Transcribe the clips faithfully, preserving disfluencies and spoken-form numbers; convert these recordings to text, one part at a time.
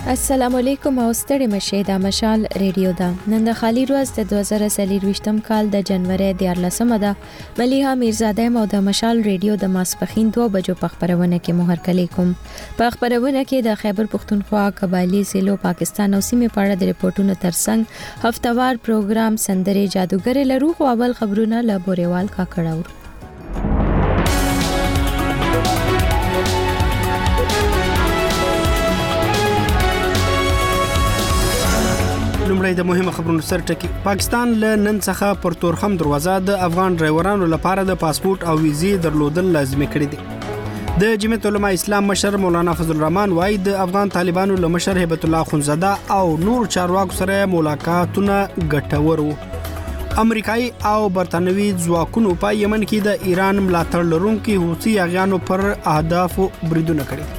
السلام علیکم او ستړي مشه د مشال ریډیو دا نن د خالی ورځ د دوه زره څلور کال د جنوري د یارلسمه ده مليحه میرزاده مو د مشال ریډیو د ماسپخین دوه بجو په خبرونه کې مهر کلی کوم په خبرونه کې د خیبر پختونخوا قبایلی سیلو پاکستان او سیمه په اړه د ریپورتونو ترڅنګ هفتوار پروګرام سندري جادوګر لرو خو اول خبرونه له بوريوال کا کړهور لومړی د مهمه خبرونو سرټکی پاکستان له نن څخه پر تورخم دروازه د افغان ډرایورانو لپاره د پاسپورت او ویزې درلودل لازمي کړی دي د جمعیت العلماء اسلام مشر مولانا فضل الرحمن وايي د افغان طالبانو له مشر هبت الله خنزاده او نور چارواکو سره ملاقاتونه ګټور وو امریکایي او برتانوي ځواکونو په یمن کې د ایران ملاتړ لرونکي حوثي اغیانو پر اهدافو بریدونه کړي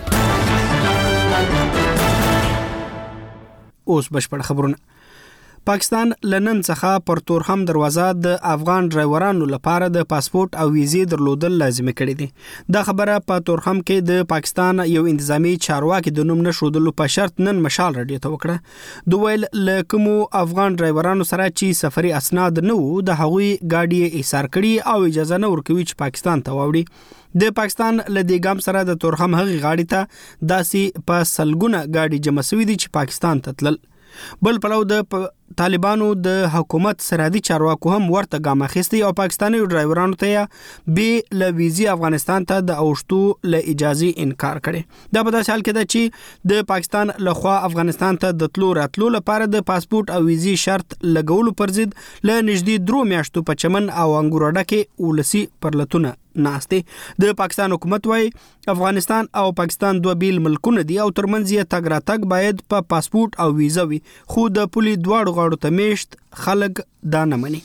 اوس بشپړ خبرونه پاکستان لنن څخه پر تورخم دروازه د افغان ډرایورانو لپاره د پاسپورت او ویزې درلودل لازمي کړی دي دا خبره په تورخم کې د پاکستان یو انتظامی چارواکي د نوم نشودلو په شرط نن مشال رادیو ته وکړه دوه ویل لکمو افغان ډرایورانو سره چې سفري اسناد نه وو د هغوی گاډي ایثار کړي او اجازه نه ورکوي چې پاکستان ته واوړي د پاکستان لدی ګام سره د تورخم هغه غاډي ته داسي په سلګونه گاډي جمع شوې دي چې پاکستان ته تلل بل پلو د طالبانو د حکومت سرحدي چارواکو هم ورته ګام اخیستی او پاکستاني ډرایورانو ته به ل ویزي افغانستان ته د اوشتو ل اجازه انکار کړي دا په داسې حال کې ده چې د پاکستان لخوا افغانستان ته د تلو راتلو لپاره د پاسپورت او ویزي شرط لګولو پر ضد ل نږدې درو میاشتو په چمن او انګوراډه کې ولسی پرلتونه ناشته د پاکستان حکومت وايي افغانستان او پاکستان دوه بیل ملکونه دي او ترمنځ یې تګ راتګ باید په پا پاسپورت او ویزه وي خو د پولي دواړو غاړو ته میشت خلک دا نه مني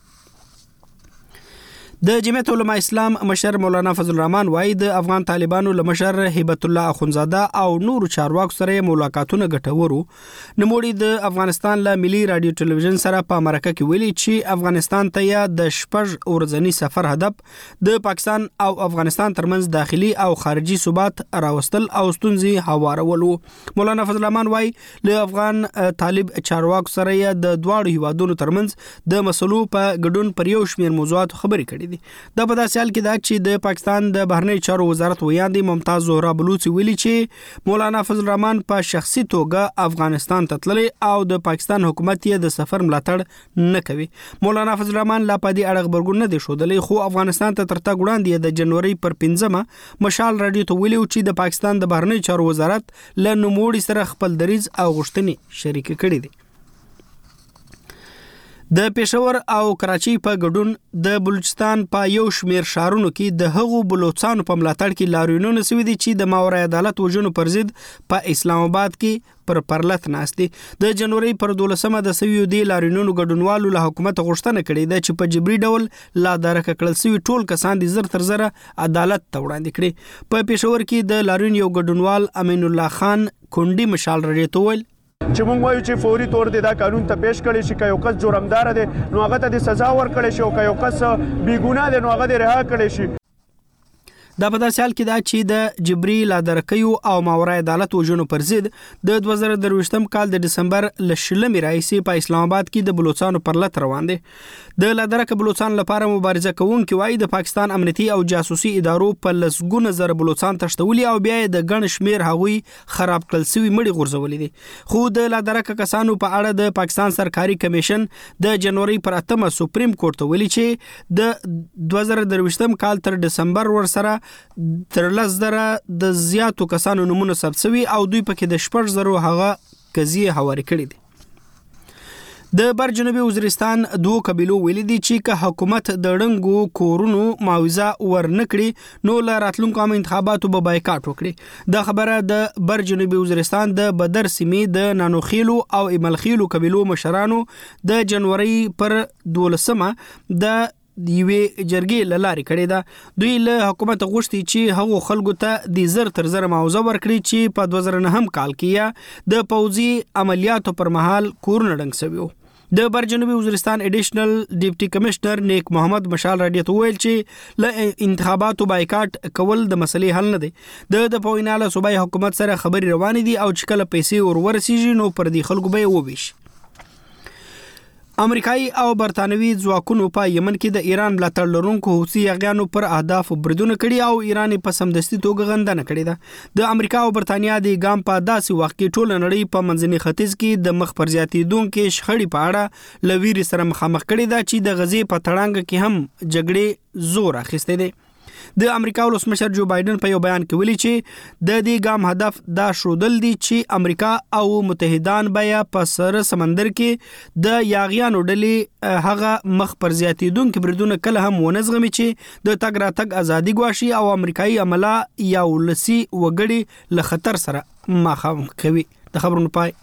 د جمعیت العلماء اسلام مشر مولانا فضل الرحمن وايي د افغان طالبانو له مشر هبت الله اخونزاده او نور چارواکو سره ملاقاتونه ګټورو نموړي د افغانستان له ملي رادیو ټلویزیون سره په مرکه کې ویلي چې افغانستان ته یا د شپږ ورځنی سفر هدف د پاکستان او افغانستان ترمنځ داخلي او خارجي ثبات راوستل او ستونزې هوارول مولانا فضل الرحمن وايي له افغان طالب چارواکو سره د دواړو هیوادونو ترمنځ د مسلو په ګډون پر یو شمېر موضوعات خبرې کړې دا په داسې حال کې ده چې د پاکستان د بهرنی چارو وزارت ویاندې ممتاز زهرا بلوچ ویلي چې مولانا فضل الرحمن په شخصي توګه افغانستان ته تللی او د پاکستان حکومت یې د سفر ملاتړ نه کوي مولانا فضل الرحمن لا په دې اړه خبرګون نه دی ښودلی خو افغانستان ته تر تګ وړاندې د جنوري پر پنځمه مشال رادیو ته ویلي چې د پاکستان د بهرنی چارو وزارت له نوموړي سره خپل دریځ او غوښتنې شریک کړي دي د پېښور او کراچۍ په ګډون د بلوچستان په یو شمېر ښارونو کې د هغو بلوچستانو په ملاتړ کې لاریونونه شوي دي چې د ماورا عدالت وژنو پر ضد په اسلام آباد کې پر پرلت ناستي د جنوري پر دولسمه د سویو دی لاریونونو ګډونوالو له حکومت غوښتنه کړې ده چې په جبري ډول لا درک کړل شوی ټول کسان د زر تر زره عدالت ته وړاندې کړي په پېښور کې د لاریون یو ګډونوال امین الله خان کونډي مشال رډي ول چې موږ وایو چې فوري تور دی دا قانون ته پیش کړي شي که یو کس جرمدار دی نو هغه ته د سزا ورکړي شي او که یو کس بې ګناه دی نو هغه د رها کړي شي دا په داسې حال کې ده چې د جبري لادرکیو او ماورا عدالت وژنو پر ضد د دوه زره درویشتم کال د دسمبر له شلمې راهیسې په اسلام آباد کې د بلوچستانو پر لت روان دي د لادرک بلوچستان لپاره مبارزه کوونکي وايي د پاکستان امنیتي او جاسوسي ادارو په لسګونه زره بلوچستان تشتولي او بیا د ګڼ شمیر هغوی خراب کړل شوی مړي غورځولې دي خو د لادرک کسانو په اړه د پاکستان سرکاري کمیشن د جنوري پر اتمه سپریم کورټ ته ویلي چې د دوه زره درویشتم کال تر دسمبر ورسره تر لس زره د زیاتو کسانو نمونه ثبت شوي او دوی پکې د شپږ زرو هغه قضیې هوارې کړي دي د بر جنوبي وزیرستان دوه قبیلو ویلي دي چې که حکومت د ړنګو کورونو معاوضه ورنکړي نو له راتلونکو عام انتخاباتو به بایکاټ وکړي دا خبره د بر جنوبي وزیرستان د بدر سیمې د نانوخیلو او ایملخیلو قبیلو مشرانو د جنوري پر دولسمه د دیوې جرګې لاري کړي دا دوی له حکومت غوښتي چې هغو خلکو ته د زر تر زر معاوضه ورکړي چې په دوه زره نهم کال کې د پوځي عملیاتو پر مهال کورونه ډنګ شوي د بر جنوبي وزیرستان اډیشنل ډیپټي کمشنر نیک محمد مشال رادیو ته ویل چې ل انتخاباتو بایکاټ کول د مسلې حل نه دی. د د پویناله صوبای حکومت سره خبري روانې دي او چې کله پیسې ور ورسیږي نو پر دې خلکو به وویش. امریکایي او برتانوي ځواکونو په یمن کې د ایران ملاتړ لرونکو حوثي یاغیانو پر اهداف بریدونه کړي او ایران په سمدستي توګه غندنه کړې ده. د امریکا او برتانیا د ګام په داسې وخت کې ټول نړۍ په منځني ختیځ کې د مخ پر زیاتېدونکو شخړې په اړه لویری سره مخامخ کړي ده چې د غزې په تړانګ کې هم جګړې زور اخیسته دي. د امریکا ولسمشر جو بایدن په یو بیان کې ویلي چې د دې ګام هدف دا شودل دي چې امریکا او متحدان بیا په سر سمندر کې د یاغیانو ډلې هغه مخ پر زیاتېدونکو بریدونه کله هم ونزغمي چې د تګ راتګ ازادي ګواښي او امریکایي عمله یا ولسی وګړي له خطر سره مخامخ کوي. د خبرونو پای.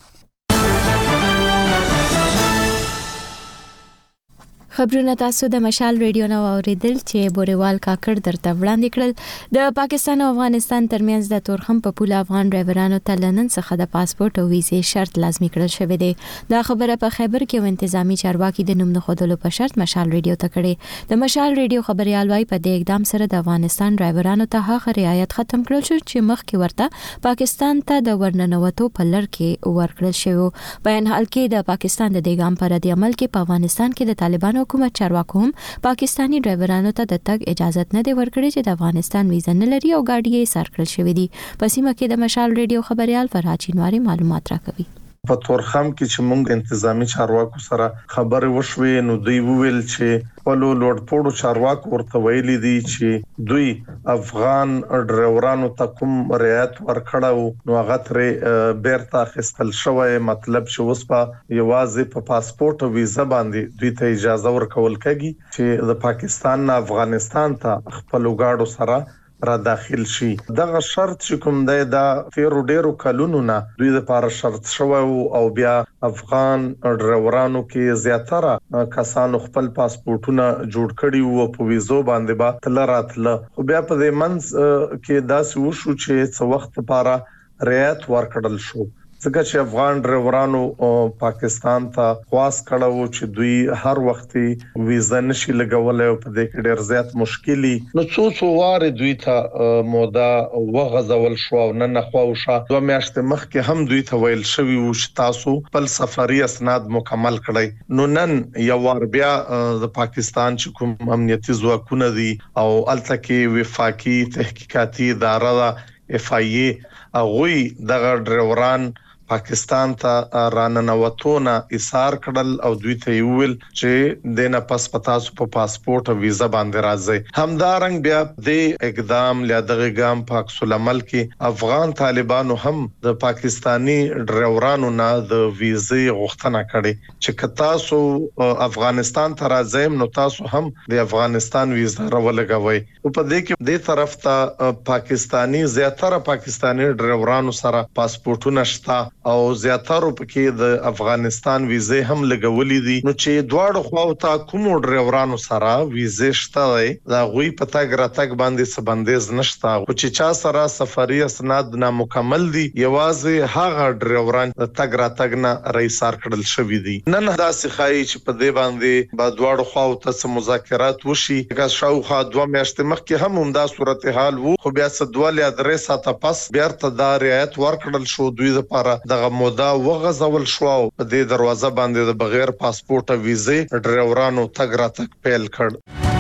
خبرونه تاسو د مشال ریډیو نو اوریدل چې بوريوال کاکړ درته وړاندې کړل. د پاکستان او افغانستان ترمنځ د تورخم په پوله افغان ډرایورانو ته لنن څخه د پاسپورت او ویزې شرط لازمي کړل شوی دی. دا خبره په خیبر کې و انتظامی چارواکي د نوم نخودلو په شرط مشال ریډیو ته کړي. د مشال ریډیو خبريال وايي په دې اقدام سره د افغانستان ډرایورانو ته هغه رعایت ختم کړل شو چې مخکې ورته پاکستان ته د ورننوتو په لړ کې ورکړل شوی. بیان حال کې د پاکستان د دې ګام پر رد عمل کې په افغانستان کې د طالبانو حکومت چارواکو هم پاکستانی ډرایورانو ته د تګ اجازه نه دی ورکړي چې د افغانستان ویزه نه لري او گاډي یې سار کړل شوې دي. په سیمه کې د مشال ریډیو خبريال فرحات چینواری معلومات راکوي. په تورخم کې چې موږ انتظامی چارواکو سره خبرې وشوې نو دوی وویل چې ولو لوړ پوړو چارواکو ورته ویلي دي چې دوی افغان ډرایورانو ته کوم رعایت ورکړو نو هغه ترې بیرته اخیستل شوی. مطلب چې اوس په یوازې په پاسپورت او ویزه باندې دوی ته اجازه ورکول کېږي چې د پاکستان نه افغانستان ته خپل وګاړو سره را داخل شي. دغه شرط چې کوم دی دا تیر ډیرو کلونو نه دوی لپاره شرط شوی او بیا افغان ډرایورانو کې زیاتره کسانو خپل پاسپورتونه جوړ کړي وو په ویزو باندې با تل راتله. خو بیا په دې منځ کې داسې وشو چې څو وخت لپاره رعایت ورکړل شو ځکه چې افغان ډرایورانو پاکستان ته خواست کړو چې دوی هر وخت ویزه نشي لګولای او په دې کې ډېر زیات مشکلي نو څو څو واره دوی ته مودا وغځول شو او نن خو شو دوه میاشتې مخکې هم دوی ته ویل شوی و چې تاسو خپل سفري اسناد مکمل کړئ. نو نن یو ور بیا د پاکستان چې کوم امنیتي ځواکونه دي او الته کې وفاقي تحقیقاتي اداره اف آی ای هغوی دغه ډرایوران پاکستان ته راننوتونه ایثار کړل او دوی ته ویل چې دنه پس پتاسو په پاسپورت او ویزه باندې راځي. همدارنګ بیا د اقدام لیدغه ګام په عکس العمل کې افغان طالبانو هم د پاکستانی ډرایورانو نه د ویزې غوښتنه کړې چې کتاسو افغانستان ته راځي نو تاسو هم د افغانستان ویزه راولګوي. او په دې کې د طرف ته پاکستانی زیاتره پاکستانی ډرایورانو سره پاسپورتونه شته او زیاتره پکې د افغانستان ویزه هم لګولې دي. نو چې دواړو خواو ته کوم ډرایورانو سره ویزه شته دا غوي پتا ګراتک باندې سبندیز نشته او چې چا سره سفري اسناد نامکمل دي یوازې هغه ډرایوران تګ راتګ نه رئیسار کړل شوی دي. نن دا سخای چې په دې باندې با دواړو خواو ته مذاکرات وشي که شاوخوا دوه میاشتې مخکې هم همدا صورتحال وو خو بیا سدوالي ادرس ته پس بیا ته دا رعایت ورکړل شو دوی لپاره دغه مودا وغځول شو او په دې دروازه باندې د بغیر پاسپورت او ویزې ډرایورانو تګ راتګ پیل کړ.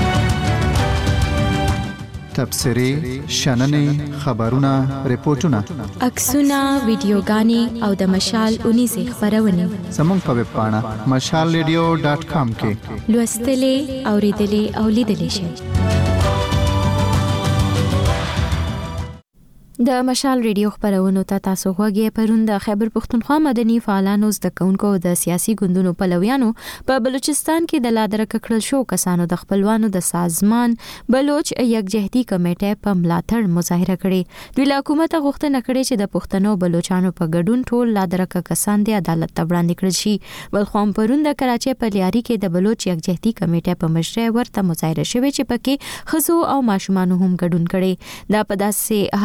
تبصري شننې خبرونه ریپورتونه عکسونه ویډیوګانې او د مشال اونیزه خبرونه زموږ په ویب پاڼه مشال ریډیو ډاټ کام کې لوستلې اوریدلې او لیدلې شئ. د مشال ریډیو خبرونو ته تاسو غوږی پرون د خیبر پښتونخوا مدني فعالانو زده کوونکو د سیاسي ګوندونو پلویانو په بلوچستان کې د لادرک کړل شو کسانو د خپلوانو د سازمان بلوچ یکجهتي کمیټې په ملاتړ مظاهره کړې. دوی له حکومت غوښتنه کړې چې د پښتنو بلوچانو په ګډون ټول لادرک کسان د عدالت ته وړاندې کړل شي. بل خو پرون د کراچۍ په لیاري کې د بلوچ یکجهتي کمیټې په مشرۍ ورته مظاهره شوې چې پکې خزو او ماشومان هم ګډون کړي. دا په داسې حال کې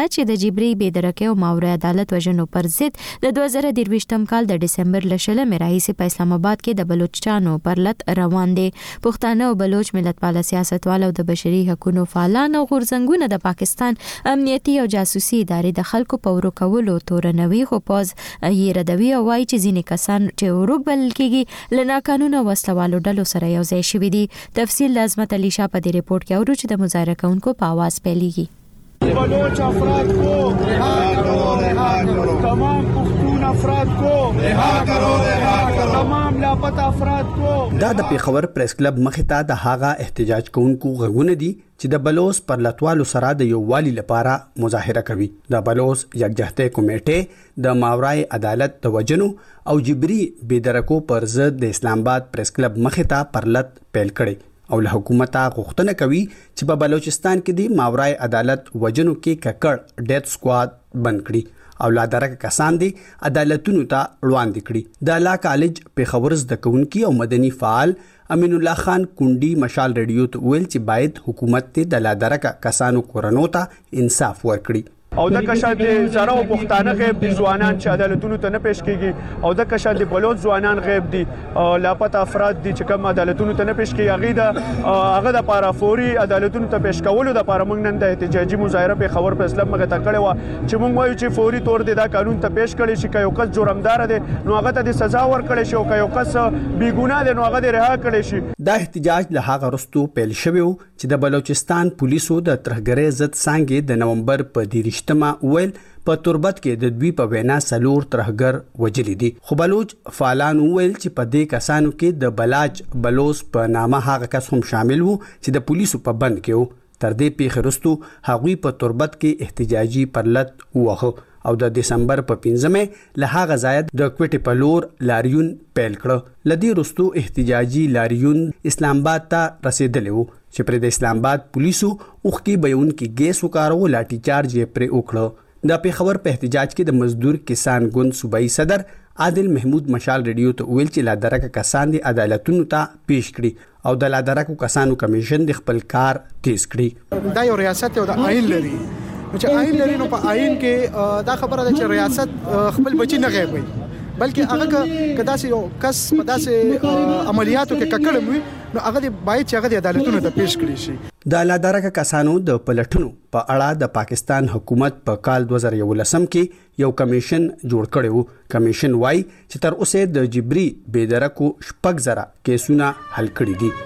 دا چې د جبري بېدرکۍ او ماورا عدالت وژنو پر ضد د دوه زره درویشتم کال د ډسمبر لشلمې راهیسې په اسلام آباد کې د بلوچستانو پر لټ روان دي. پښتانه او بلوچ ملتپال سیاستوال او د بشري حقوقو فعالان او غورځنګونه د پاکستان امنیتي او جاسوسي ادارې د خلکو په ورکولو تورنوي خو پاز یې ردوي او وايي چې ځینې کسان چې ورک بلل کېږي له ناقانونه وسلوالو ډلو سره یو ځای شوي دي. تفصیل لازمت علی شاه په دې ریپورت کې اورو چې د مظاهره کوونکو په आवाज پیلېږي. بلوچ افراد کو رها کرو رها کرو تمام پختون افراد کو رها کرو رها کرو تمام لاپتا افراد کو. دا د پیښور پریس کلب مخې ته د هاغه احتجاج کوونکو غږونه دي چې د بلوچ پر لټوالو سره د یو والی لپاره مظاهره کوي. د بلوچ یکجهتۍ کمیټې د ماورای عدالت د وجنو او جبري بېدرکو پر ضد د اسلام آباد پریس کلب مخې ته پر لټ پیل کړي او له حکومت غوښتنه کوي چې په بلوچستان کې د ماورای عدالت وجنو کې ککړ ډیث سکواد بند کړي او لا درک کسان دي عدالتونو ته وړاندې کړي. د لا کالج پیښور زده کوونکي او مدني فعال امین الله خان کونډي مشال ریډیو ته ویل چې باید حکومت ته د لا درک کسانو کورنو ته انصاف ورکړي. او د کشاد زره او پښتانه غیب دي ځوانان چې عدالتونو ته نه پیش کیږي او د کشاد بلوچ ځوانان غیب دي لاپتا افراد دي چې کوم عدالتونو ته نه پیش کیږي هغه د هغه د پاره فوري عدالتونو ته پیش کولو د پاره موږ نن د احتجاجي مظاهره په خبر په اسلام مګه تا کړې و چې موږ وایو چې فوري تور دي دا قانون ته پیش کړي شي. یو کس جرمدار دي نو هغه ته د سزا ورکړي شي او یو کس بی ګناه دي نو هغه د رها کړي شي. دا احتجاج له هغه وروسته پیل شوی چې د بلوچستان پولیسو د ترهګرۍ ضد څنګه د نومبر په دیرشتمه ویل په تربت کې د دوی په وینا سلور ترهګر وجلی دي. خو بلوچ فعالان ویل چې په دې کسانو کې د بلاج بلوچ په نامه هغه کس هم شامل وو چې د پولیسو په بند کې وو. تر دې پیښې وروسته هغوی په تربت کې احتجاجي پرلط ووهه او د دسمبر په پنځمه له هغه ځای د کوټې په لور لاریون پیل کړ. لدی وروسته احتجاجي لاریون اسلام آباد ته رسیدلی وو چې پر د اسلام آباد پولیسو اوخکي بیون کې ګیس وکارو لاټي چارج یې پر وکړو. د پیښور په احتجاج کې د مزدور کسان ګوند صوبایي صدر عادل محمود مشال ریډیو ته ویل چې لا درک کسان د عدالتونو ته پیش کړي او د لا درک کسانو کمیشن د خپل کار تیز کړي. دا یو ریاست او د آئین لري چې آئین لري نو په آئین کې دا خبره ده چې ریاست خپل بچی نه غوي بلکې هغه کدا سي کس په داسې عملیاتو کې ککړم وي نو هغه د باید چې هغه د عدالتونو ته پیش کړي شي. د لادرک کسانو د پلټنو په اړه د پاکستان حکومت په کال دوه زره یولسم کې یو کمیشن جوړ کړی وو. کمیشن وايي چې تر اوسه د جبري بېدرکو شپږ زره کیسونه حل کړي دي.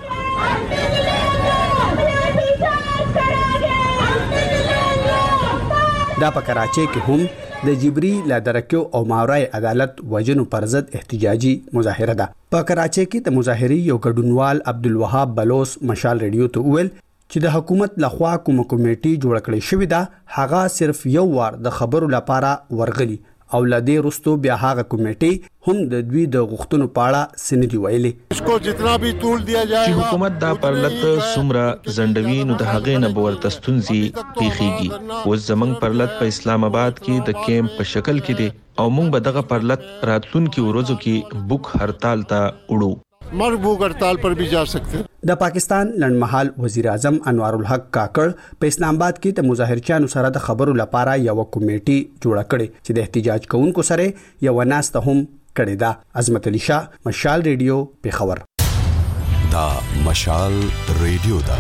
دا په کراچۍ کې هم د جبري لادرکو او ماورای عدالت وجنو پر ضد احتجاجي مظاهره ده. په کراچۍ کې د مظاهري یو ګډونوال عبدالوهاب بلوس مشال ریډیو ته ویل چې د حکومت لخوا کوم کمیټي جوړ کړی شوې ده هغه صرف یو وار د خبرو لپاره ورغلي او لدې رستو بیا هغه کمیټي هم د دوی د غوښتنو پاړه سندري ویلې چې حکومت دا پرلط سمرا زندوی نو د هغې نه بورته ستونزې پیښیږي. اوس زمنګ پرلط په اسلام آباد کې د کیمپ په شکل کې دی او موږ به دغه پرلط راتلونکي ورځو کې بوک هړتال ته وړو. مرګ بوک هړتال پر بھی جا سکتے. د پاکستان لنډمحال وزیر اعظم انوار الحق کاکړ په اسلام آباد کې د مظاهرچیانو سره د خبرو لپاره یو کمیټي جوړه کړې چې د احتجاج کوونکو سره یو ناسته هم کړې ده. عظمت علی شاه، مشال ریډیو، پیښور. دا مشال ریډیو دا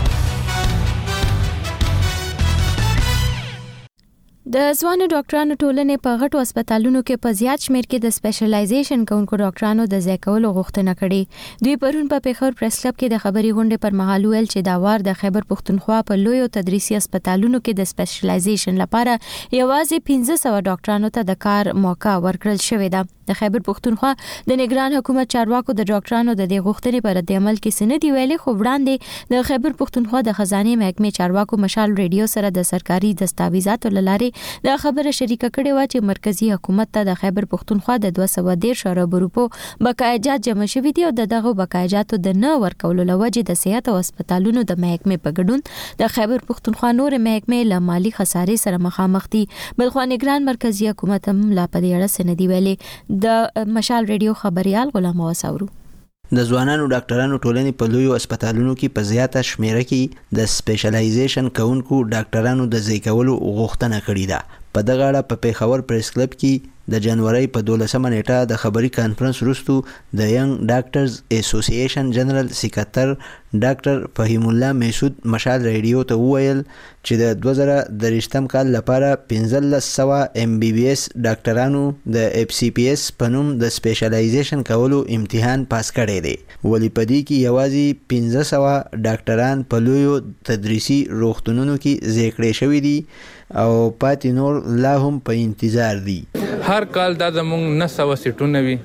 د ځوانو ډاکټرانو ټولنې په غټو هسپتالونو کې په زیات شمېر کې د سپیشلایزیشن کوونکو ډاکټرانو د ځای کولو غوښتنه کړې. دوی پرون په پیښور پریس کلب کې د خبري غونډې پر مهال ویل چې دا وار د خیبر پښتونخوا په لویو تدریسي هسپتالونو کې د سپیشلایزیشن لپاره یوازې پنځه سوه ډاکټرانو ته د کار موقع ورکړل شوې ده. د خیبر پښتونخوا د نگران حکومت چارواکو د ډاکټرانو د دې غوښتنې پر رد عمل کې سندې ویلې، خو وړاندې د خیبر پښتونخوا د خزانه محکمې چارواکو مشال ریډیو سره د سرکاري دستاویزاتو لاره دا خبره شریکه کړې و چې مرکزی حکومت ته د خیبر پښتونخوا د دوه سوه دېرش اربو روپو بقایجات جمع شوي دي او دغه بقایجاتو د نه ورکولو لوجې د صحت او هسپتالونو د محکمې په ګډون د خیبر پښتونخوا نور محکمې له مالی خسارې سره مخامخ دي. بلخو نگران مرکزی حکومت هم لا په دې اړه سندې ویلې. د مشال ریډیو خبريال غلام وساورو. د ځوانانو ډاکټرانو ټولنې په لویو هسپتالونو کې په زیاته شمیره کې د سپیشلایزیشن کوونکو ډاکټرانو د ځای کولو غوښتنه کړې ده. په دغه اړه په پیښور پریس کلب کې د جنوري په دولسمه نیټه د خبري کانفرنس وروسته د ینګ ډاکټرز اسوسییشن جنرال سکرټر ډاکټر فهیم الله مسعود مشال ریډیو ته وویل چې د دوه زره درویشتم کال لپاره پنځه سوه ایم بي بي اس ډاکټرانو د اف سی پی اس په نوم د سپیشلایزیشن کولو امتحان پاس کړی دی، ولې په دې کې یوازې پنځه سوه ډاکټران په لویو تدریسي روغتونونو کې ځای کړی شوي دي او پاتې نور لا هم په انتظار دي. هر کال دا زموږ نه سوه سیټونه وي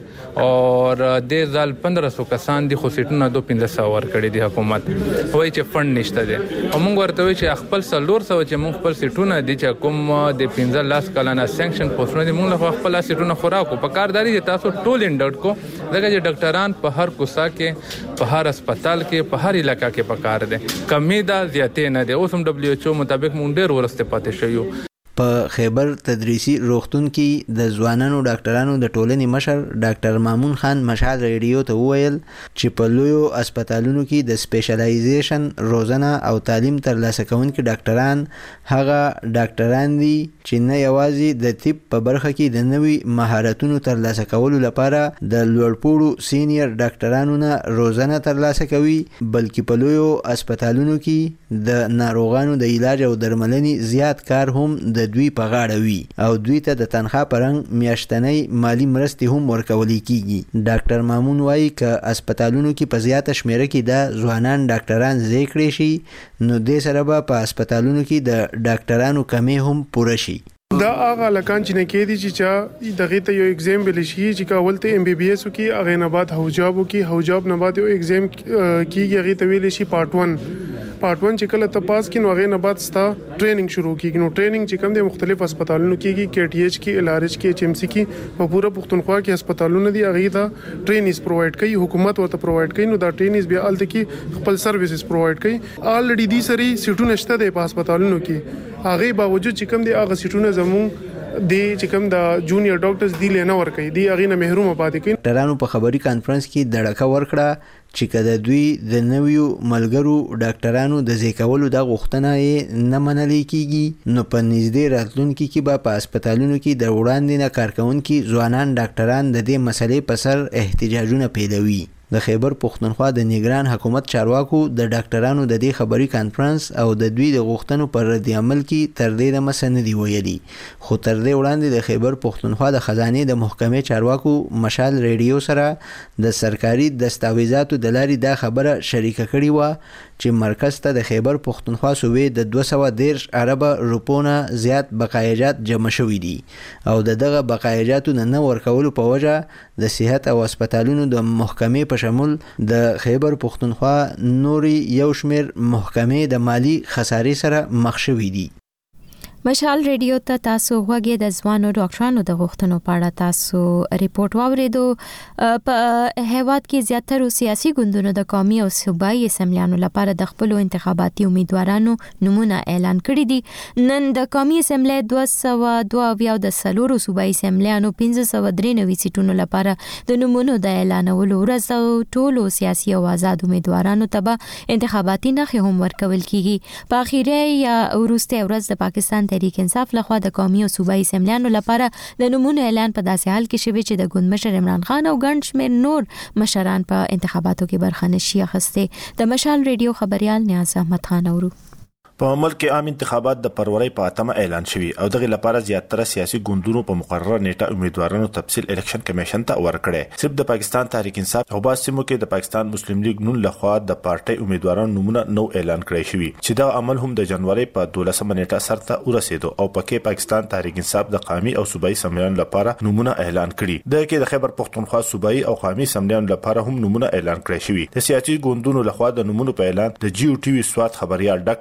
او د ځل پندرہ سو کسان دي، خو سیټونه دو پنځه سوه ورکړي دي حکومت، وایي چې فند نشته دی. او موږ ورته وایي چې خپل څلور سوه چې موږ خپل سیټونه دي چې کوم د پنځه لاس کلانه سینکشن پوسټونه دي، موږ له خپل سیټونه خوراکو په کار داري چې تاسو ټول انډرټ کو ځکه چې ډاکټران په هر کوڅه کې په هر هسپتال کې په هر علاقې کې په کار دي، کمی دا زیاتې نه دي. اوس هم دبليو ایچ او مطابق موږ ډېر ورسته پاتې شو. په خیبر تدریسي روغتون کې د ځوانانو ډاکټرانو د ټولنې مشر ډاکټر مامون خان مشال ریډیو ته وویل چې په لویو هسپتالونو کې د سپیشلایزیشن روزنه او تعلیم ترلاسه کوونکي ډاکټران هغه ډاکټران دي چې نه یوازې د طب په برخه کې د نوي مهارتونو ترلاسه کولو لپاره د لوړپوړو سینیر ډاکټرانو نه روزنه ترلاسه کوي، بلکې په لویو هسپتالونو کې د ناروغانو د علاج او درملنې زیات کار هم د دوی په غاړه وي او دوی ته د تنخوا په رنګ میاشتنۍ مالی مرستې هم ورکول کیږي. ډاکټر مامون وایي که هسپتالونو کې په زیاته شمیره کې د ځوانان ډاکټران ځای کړی شي نو دې سره به په هسپتالونو کې د ډاکټرانو کمی هم پوره شي. دا هغه لکان چې نه کېدی چې چا دغه ته یو ایگزام بل شي چې کاول ته ام بي بي اس کې هغه نه بعد حجاب کې حجاب نه بعد یو ایگزام کیږي هغه ته ویل شي پارت ون پارت ون چې کله ته پاس کینو هغه نه بعد ستا ټریننګ شروع کیږي. نو ټریننګ چې کوم د مختلف هسپتالونو کېږي کې ټي ایچ کې ال ار ایچ کې ایچ ام سی کې په پوره پښتونخوا کې هسپتالونو دي هغه ته ټرینینګز پرووایډ کوي، حکومت ورته پرووایډ کوي. نو دا ټرینینګز بیا الته کې خپل سرویسز پرووایډ کوي. الریډي دي سری سیټونه شته د هسپتالونو کې، هغه باوجود چې کوم دي هغه سیټونه زموږ دی چې کوم د جونیئر ډاکټرز دی لنه ور کوي، دی هغه نه محروم پاتې کوي. ډاکټرانو په خبري کانفرنس کې دړکه ورکړه چې کله دوی د نویو ملګرو ډاکټرانو د ځای کولو د غوښتنه یې نه منلې کیږي نو په نږدې راتلونکي کې به په هسپتالونو کې د وړاندې نه کارکونکي ځوانان ډاکټران د دې مسلې په سر احتجاجونه پیلوي. د خیبر پښتونخوا د نگران حکومت چارواکو د ډاکټرانو د دې خبري کانفرنس او د دوی د غوښتنو پر رد عمل کې تر دې د مسنه دی ویلي، خو تر دې وړاندې د خیبر پښتونخوا د خزانه د محکمې چارواکو مشال ریډیو سره د سرکاري دستاویزاتو د لارې دا خبره شریکه کړې و چې مرکز ته د خیبر پښتونخوا صوبې د دوه سوه دېرش اربه روپونه زیات بقایجات جمع شوي دي او د دغه بقایجاتو نه ورکولو په وجه د صحت او هسپتالونو د محکمې په شمول د خیبر پښتونخوا نوري یو شمیر محکمې د مالی خسارې سره مخ شوي دي. مشال ریډیو ته تاسو غوږی د ځوانو ډاکټرانو د غوښتنو په اړه تاسو ریپورت واوریدو. په هیواد کې زیاتره سیاسي ګوندونو د قومي او صوبایي اسمبلیانو لپاره د خپل انتخاباتي امیدوارانو نمونه اعلان کړي دي. نن د قومي اسمبلی دوه سوه دوه اویا د سلورو صوبایي اسمبلیانو پنځه سوه درې نوي سیټونو لپاره د نمونو د اعلانولو ورځ او ټولو سیاسي او آزاد امیدوارانو ته به انتخاباتي نښې هم ورکول کیږي. په اخیری یا وروستۍ ورځ د پاکستان تحریک انصاف لخوا د قومي او صوبایي اسمبلیانو لپاره د نمونه اعلان په داسې حال کې شوی چې د ګوند مشر عمران خان او ګڼ شمېر نور مشران په انتخاباتو کې برخه نشي اخیستې. د مشال ریډیو خبريال نیاز احمد خان اورو. په ملک کې عام انتخابات د فروری په اتمه اعلان شوي او دغه لپاره زیاتره سیاسي ګوندونو په مقرره نیټه امیدوارانو تفصیل الیکشن کمیشن ته ورکړي. صرف د پاکستان تحریک انصاف او باز سیمو کې د پاکستان مسلم لیگ نون لخوا د پارټي امیدوارانو نمونه نو اعلان کړی شوی چې دا عمل هم د جنوري په دولسمه نیټه سرته ورسېدو او پکې پاکستان تحریک انصاف د قومي او صوبایي اسمبلیانو لپاره نمونه اعلان کړي. د کې د خیبر پښتونخوا صوبایي او قومي اسمبلیانو لپاره هم نمونه اعلان کړی شوی. د سیاسي ګوندونو لخوا د نمونه په اعلان د جی او ټي وي سواد خبريال ډاکټر محبوب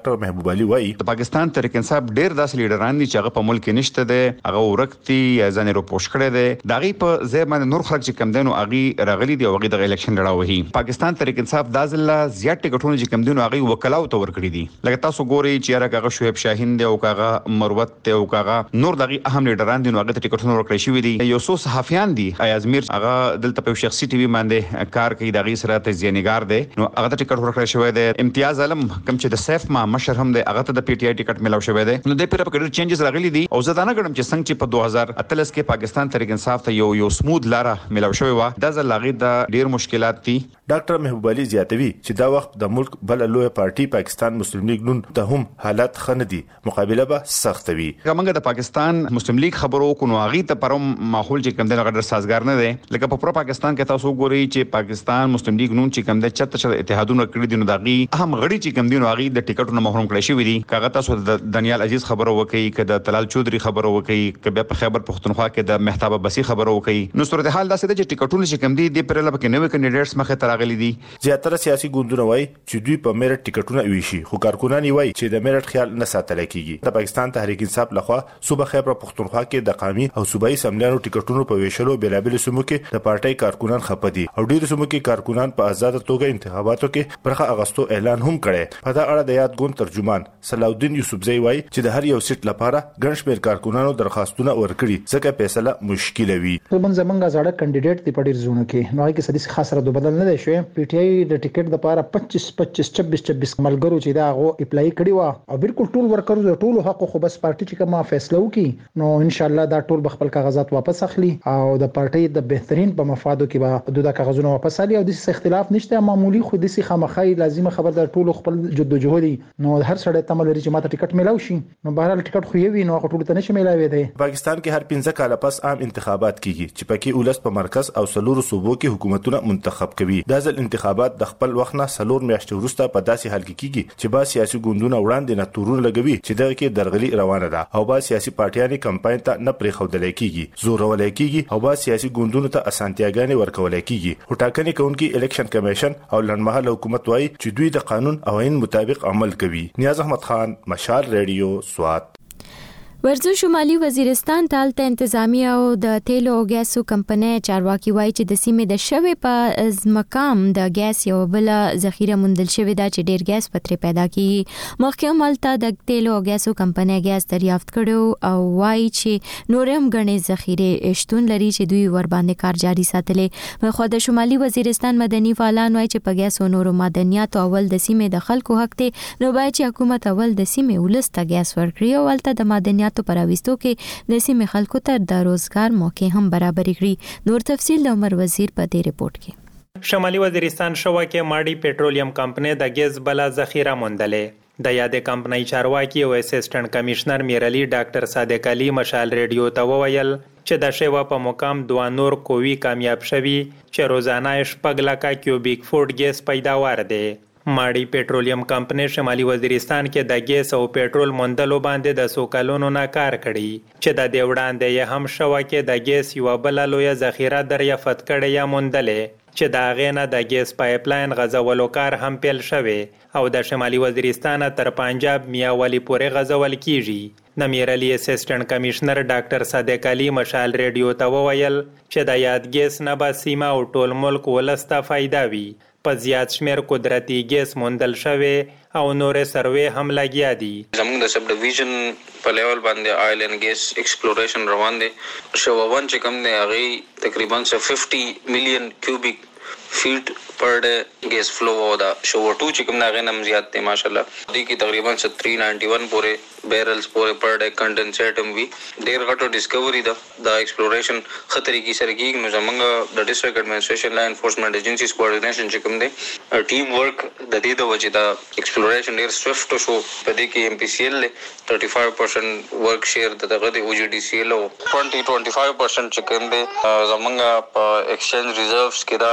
محبوب علي وایي د پاکستان تحریک انصاف ډیر داسې لیډران دي چې هغه په ملک نشته دي هغه ورکتي یا ځان روپوش کړي دي دغه په ځای باندې نور خلک چې کم دینو اغي راغلي دي او هغه د الیکشن لړاوهي پاکستان تحریک انصاف دازله زیات ټیکټونه چې کم دینو هغه وکلاو ته ورکړي دي لکه تاسو ګوري چې هغه شعیب شاهین دی او هغه مروت ته او هغه نور دغه اهم لیډران دي نو هغه ټیکټونه ورکړي شوی دي یو څو صحافیان دي ازمیر هغه دلته په شخصي ټي وي باندې کار کوي دغه سره تزیانګار دي نو هغه ټیکټ ورکړي شوی دی امتیاز علم کم چې د سیف ما مشر هم دی هغه ته د پی ټی آی ټیکټ ملاو شوی دی نو د پیره په ډیر چینجز راغلي دي او زه دا نه غواړم چې څنګه چې په دوه هزار اتلس کې پاکستان تحریک انصاف ته یو یو سموث لاره ملاو شوی و دا زلاغي د ډیر مشکلات دي ډاکټر محبوب علي زیاتوي چې دا وخت د ملک بل لوی پارټي پاکستان مسلم لیگ نون ته هم حالات خندي مقابله به سخت وي کومه د پاکستان مسلم لیگ خبرو کو نو غي ته پرم ماحول چې کم دغه ډېر سازگار نه دی لکه په پرو پاکستان کې تاسو ګورئ چې پاکستان مسلم لیگ نون چې کم د چت چت اتحادونه کړی دي نو دغه اهم غړي چې کم دي نو غي د ټیکټونو محروم کړی شوی دي کاغه تاسو د دانیال عزیز خبرو وکي کده طلال چودري خبرو وکي کبه په خیبر پختونخوا کې د مهتاب بسی خبرو وکي نو صورتحال دا څه چې ټیکټونه چې کم دي د پرله پکې نوې کینډیډیټس مخه تراغلي دي زیاتره سیاسي ګوندونه وایي چې دوی په میرټ ټیکټونه ویشي خو کارکونان وایي چې د میرټ خیال نه ساتل کیږي د پاکستان تحریک انصاف لخوا صوبه خیبر پختونخوا کې د قومي او صوبایي سملانو ټیکټونو په ویشلو بلابل سمو کې د پارټي کارکونان خپدي او ډیر سمو کې کارکونان په آزاد توګه انتخاباتو کې برخه اغستو اعلان هم کړي په دا اړه د یاد ګوند ترجمان صلاح الدین یوسفزئی وایي چې د هر یو سیټ لپاره ګڼ شمېر کارکونانو درخواستونه ورکړي ځکه فیصله مشکل وي په زمونږه ځاړه کینډیډیټ دی په ډیر زونه کې نو هغه کې سدي خاص را بدل نه دی شوی پی ټی آی د ټیکټ لپاره پچیس پچیس چوبیس چوبیس ملګرو چې دا غو اپلای کړی و او بالکل ټول ورکرو د ټولو حق خو بس پارټي چې کومه فیصله وکي نو ان شاء الله دا ټول بخپل کاغذات واپس اخلي او د پارټي د بهترین په مفادو کې به دوه کاغذونه واپس علي او د څه اختلاف نشته معمولی خو د څه خامخای لازمه خبر د ټولو خپل جدوجهد نو هر سړی تمل لري چې ماته ټیکټ ملاوي شي نو بهرحال ټیکټ خو یوي نو ټول ته نشي ملاوي دی پاکستان کې هر پنځه کال پس عام انتخابات کیږي چې پکې ولس په مرکز او سلورو صوبو کې حکومتونه منتخب کوي دا ځل انتخابات د خپل وخت نه سلور میاشتې وروسته په داسې حال کې کیږي چې با سیاسي ګوندونه وړاندې نه تورونه لګوي چې دغه کې درغلي روانه ده او با سیاسي پارټیانې کمپاین ته نه پرې خودل کیږي زورول کیږي او با سیاسي ګوندونو ته اسانتیاګانې ورکول کیږي او ټاکنې کوونکي الیکشن کمیشن او لنډمهاله حکومت وايي چې دوی د قانون او آئین مطابق عمل کوي نیاز احمد خان مشال ریډیو سوات ورزو شمالي وزیرستان تالته انتظامیه او د تیلو او ګیسو کمپنۍ چارواکي وایي چې د سیمې د شوي په مقام د ګیس یو بل ذخیره موندل شوی دا چې ډیر ګیس پترې پیدا کیږي مخکې ملته د تیلو او ګیسو کمپنۍ ګیس دریافت کړو او وایي چې نورم غنې ذخیره شتون لري چې دوی ور باندې کار جاري ساتلې خو د شمالي وزیرستان مدني فعالان وایي چې په ګیس او نورو معدنیات اول د سیمې د خلکو حق دی نو باید چې حکومت اول د سیمې ولسته ګیس ورکړي او ولته د معدنیات تو پراويستو کې د سیمې خلکو ته د روزګار موقع هم برابر کړي نور تفصیل د عمر وزیر په دې ریپورت کې شمالي وزیرستان شوا کې ماډي پېټرولیم کمپنۍ د ګیس بلا ذخیره موندلې د یادې کمپنۍ چارواکي او اسسټنټ کمشنر میرعلی ډاکټر صادق علي مشال ریډیو ته وویل چې د شوا په مقام دوه نور کووي کامیاب شوي چې روزانه شپږ لکه کیوبیک فوټ ګیس پیداوار دي ماډي پېټرولیم کمپنۍ شمالي وزیرستان کې د ګیس او پېټرول موندلو باندې د سوکالونو نه کار کړي چې د دې وړاندې یې هم شوه کې د ګیس یو بل لوی ذخیره دریافت کړي یا موندلې چې دا غینه د ګیس پایپلاین غځولو کار هم پیل شوی او د شمالي وزیرستان تر پنجاب میاوالی پورې غځول کیږي د میرعلی اسسټنټ کمشنر ډاکټر صادق علي مشال ریډیو ته وویل چې د یاد ګیس نه به سیمه او ټول ملک ولسته فائدہ وي په زیات شمیر قدرتي ګیس موندل شوی او نور سروې هم لګیا دي زموږ د سب ډیویژن په لیول باندې آیل اینڈ ګیس ایکسپلوریشن روان دي شوون چې کوم دی هغه تقریبا پنځه میلیون کیوبیک فیټ پر ډے ګیس فلو او دا شو ټو چې کوم دا غنم زیات دی ماشاءالله دې کې تقریبا تین سو اکیانوے پورې بیرلز پورې پر ډے کنډنسیټ هم وی ډیر غټو ډیسکوري دا د ایکسپلوریشن خطرې کی سرګي نو زمونږ د ډیسټریکټ ایڈمنسټریشن لا انفورسمنت ایجنسیز کوارډینیشن چې کوم دی ټیم ورک د دې د وجې دا ایکسپلوریشن ډیر سویفټ شو په دې کې ایم پی سی ایل پنځه پنځه پرسنټ ورک شیر دغه د او جی ډی سی ایل او بیس پنځه پنځه پرسنټ چې کوم دی زمونږ په ایکسچینج ریزرவ்ز کې دا اضافه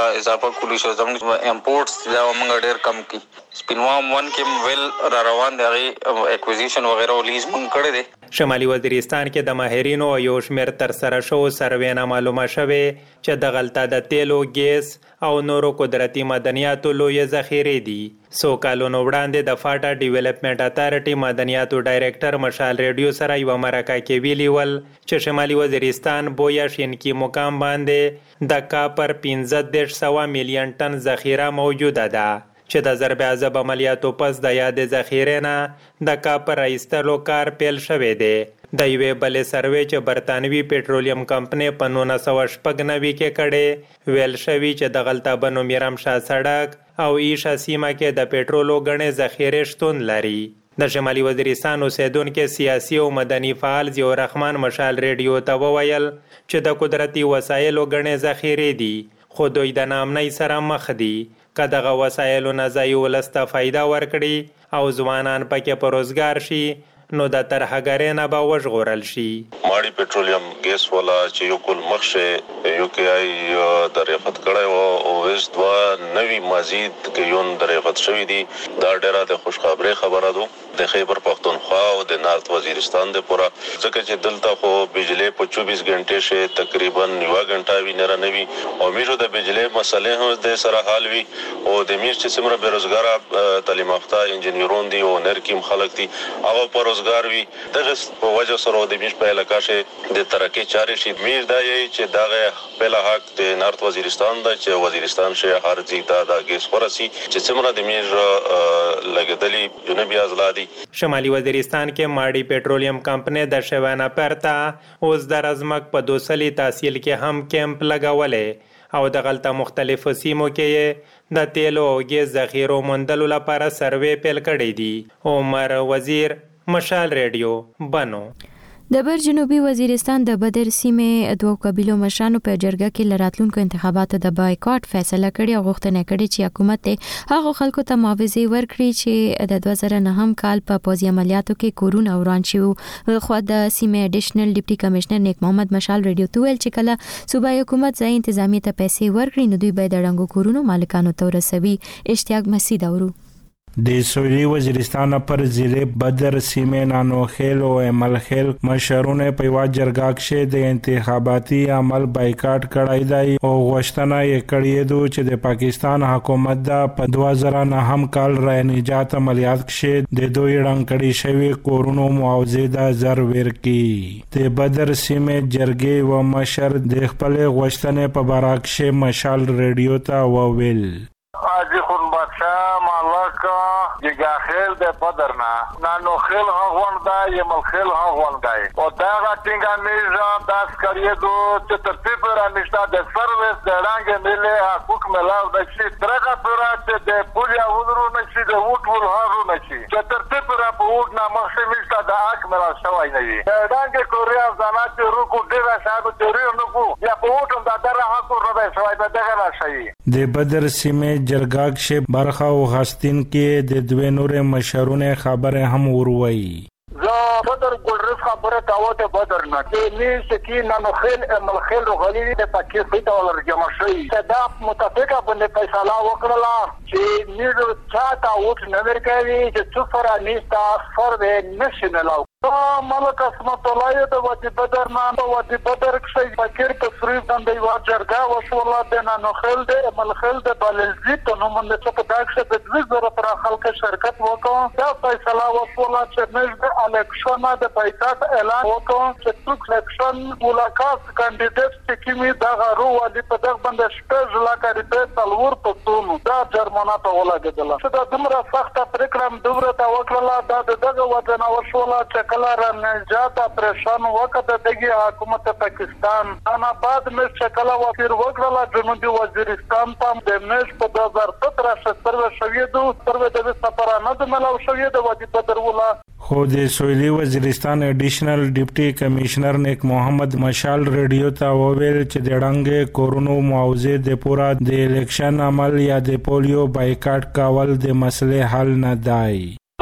توفق کولو شو زموږ امپورټس دا موږ ډېر کم کی سپینوام ون کې ویل را روان دی هغه اکوزیشن وغیرہ لیز موږ کړی دی. شمالي وزیرستان کې د ماهرینو یو شمېر تر سره شو سروې نه معلومه شوې چې دغلته د تیلو ګیس او نورو قدرتي معدنیاتو لوی ذخیرې دي. څو کالونو وړاندې د فاټا ډیولپمنٹ اتارټي معدنیاتو ډایریکټر مشال ریډیو سره یو مرکه کې ویلي ول چې شمالي وزیرستان بویا شینکی مقام باندې د کاپر پنځه دېرش سوه میلیون ټن ذخیره موجوده ده چې د ضرب عذاب عملیاتو پس د یادې ذخیرې نه د کاپر ایستلو کار پیل شوی دی. د یوې بلې سروې چې برطانوي پټرولیم کمپنۍ په نولس سوه شپږ نوي کې کړې ویل شوي چې د غلطه بنو میرمشاه سړک او ایشا سیمه کې د پټرولو ګڼې ذخیرې شتون لري. د شمالي وزیرستان اوسیدونکو سیاسي او مدني فعال ضیاء الرحمن مشال ریډیو ته وویل چې د قدرتي وسایلو ګڼې ذخیرې دي خو دوی د ناامنۍ سره مخ دي که دغه وسایلو نه ځایي ولس ته فایده ورکړي او ځوانان پکې په روزګار شي نو د ترهګرۍ نه به وژغورل شي. ماړی پټرولیم ګیس والا چې یو کول مخشه یو کې آی دریافت کړی و او هیڅ دوه نوي مزید کې یون دریافت شوی دی. دا ډیره د خوشخبری خبره ده د خیبر پختونخوا او د نارت وزیرستان د پورا ځکه چې دلته خو بجلی په چوبیس غنټې شه تقریبا نیو غنټه وی نه رنوي او میرو د بجلی مسلې هم د سره حل وی او د میر چې سمره بیروزګار تعلیم یافته انجنیرون دي او نرکیم خلک دي هغه پر روزګار وی دغه په وجه سره د میر په علاقې شه د ترقی چارې شي. میر دا یی چې دغه بل حق د نارت وزیرستان د چې وزیرستان شه هر ځای ته د ګیس ورسي چې سمره د میر لګدلی جنوبي ازلادي. شمالي وزیرستان کې ماړی پټرولیم کمپنۍ د شوانه پرتا اوس د رزمک په دوسلي تحصیل کې هم کیمپ لګولې او د غلطه مختلفو سیمو کې د تیلو او ګیس ذخیرو موندلو لپاره سروې پیل کړی دي. عمر وزیر مشال ریډیو بنو. د بر جنوبي وزیرستان د بدر سیمې دوه قبیلو مشرانو په جرګه کې لراتلونکو انتخاباتو د بایکاټ فیصله کړې او غوښتنه کړې چې حکومت هغه خلکو ته معاوضه ورکړي چې د دوه زره نهم کال په پوځي عملیاتو کې کورونه وران شو. خو د سیمې اډیشنل ډیپټي کمشنر نیک محمد مشال ریډیو ته ویل چې کله صوبایي حکومت ځای انتظامی ته پیسې ورکړي نو دوی به د ړنګو کورونو مالکانو ته ورسوي. اشتیاق مسعود اورو. د سویلي وزیرستان پر ضلع بدر سیمه نانوخیل او ملخیل مشرونه په یو جرګه کې د انتخاباتي عمل بایکاټ کړای دی او غوښتنه یې کړې ده چې د پاکستان حکومت د په دوه زره نهم کال رای نجات عملیات کې د دوی رنګ کړي شوی کورونو معاوضه د زر ورکړي. د بدر سیمه جرګې و مشر د خپل غوښتنې په باره کې مشال ریډیو ته وویل. حاجی خون بادشاہ مالک جگہ خیل دے بدرنا نانو خیل ہاغوان دا یہ ملخیل ہاغوان دا او داغا ٹنگا میزا داس کریے دو چه ترتیب را نشتا دے سرویس دے رانگے ملے حقوق ملاو دا چی درگا پورا چه دے پولیا ودرو نشی دے ووٹ ول ہاغو نشی چه ترتیب را پا ووٹ نا مخشی نشتا دا آک ملاو شوائی نوی رانگے کوری افزانا چه روکو دیگا شاگو چه ریو نکو یا پا ووٹم دا در حقو ربای شوائی دا دیگا نا شایی. د بدر سیمه جرګه کې برخه او غاستین کې د دوه نور مشرونه خبره هم وروي. زه بدر ګلرس خبره کاوه ته بدر نه کې نه سکی نو خیل ملخیل غلی د پاکستان په ډول جمع شوی دا متفقه باندې فیصله وکړه چې نیو چاته وټ نه ورکوي چې څوفره نيستا فور نشنل ملک اسمت الله د وادي بدر نه وادي بدر کې فکر تصریف باندې و جرګه وشوله د نو خیل د ملخیل د بلزیت نو موږ ته په داخله د دوه زره پر خلک شرکت وکړو دا فیصله وشوله چې موږ الیکشن د بایکاټ اعلان وکړو چې څوک الیکشن ملاقات کاندیدټ چې کیمي دا غرو ولې په دغه باندې شپږ لکه روپۍ تلور پښتون دا جرمانه ته ولګیدل چې دا دمره سخت پریکړم دوره تا وکړه دا دغه وطن وشوله چې کله را نجات پریشان وکړه دغه حکومت پاکستان انا بعد مې چې کله وکړ وکړه جنوبي وزیرستان ته د مېش په دوه زره ستره سره شوې دوه سره د سفرانه د ملاو شوې د وادي بدر ولا. خو د سویلي وزیرستان اډیشنل ډیپټي کمشنر نیک محمد مشال ریډیو ته وویل چې د ړنګ کورونو معاوضه د پورا د الیکشن عمل یا د پولیو بایکاټ کول د مسلې حل نه دی. د بایکاټ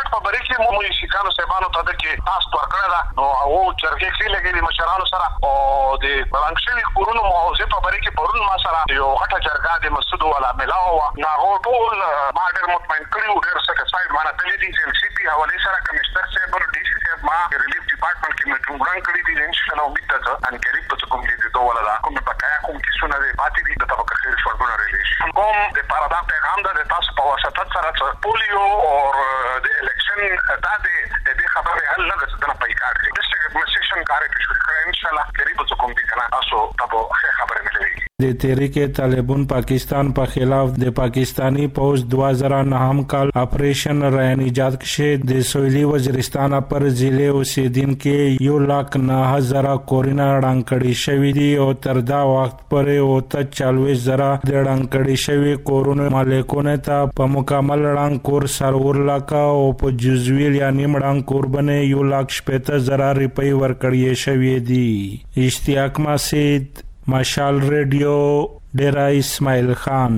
پټ په بری کې مو موسیقانو صاحبانو ته د کې تاسو ورکړه دا او چرګې کې لګېدي مشرانو سره او د بلانکشي کورونو موضوع په بری کې پرون ما سره یو غټه جرګه د مسعود ولا ملاو ناغو ټول ما ډېر مطمئن کړیو ډېر سټیسفاید مانه تللی دي چې سی پی حواله سره کمشنر صاحب او ډي سی صاحب ما ریلیف ډپارټمنټ کې میټینګ وړاندې کړی دي ان شاء الله امید ده ان قریب به کوم دي دوه ولا کوم په کایا کوم کې سونه دي پاتې دي د توګه خیر شوړونه ریلیشن کوم د پارادا پیغام ده تاسو په واسطه سره پولیو او د الیکشن دا د خبرې حل نه ده د پایکار دي د مسیشن کار کې شو کړی ان شاء الله قریب به کوم دي کنه تاسو تاسو خبره ملي د تحریک طالبان پاکستان په خلاف د پاکستانی پوز دو ہزار نو کال اپریشن رایان ایجاد کړي د سویلی وزیرستان پر ضلع اوسیدونکو یو لاک نه هزار کورینا ړنګ کړي شوې دي او تر دا وخت پورې او ته چالوي زرا د ړنګ کړي شوی کورونه مالکونه ته په مکمل ړنګ کور سرور لاکا او په جزوی یا نیم ړنګ کور باندې یو لاک شپږ زره روپۍ ورکړي شوې دي. اشتیاق مسید، مشال ریډیو، ډیرا اسماعیل خان.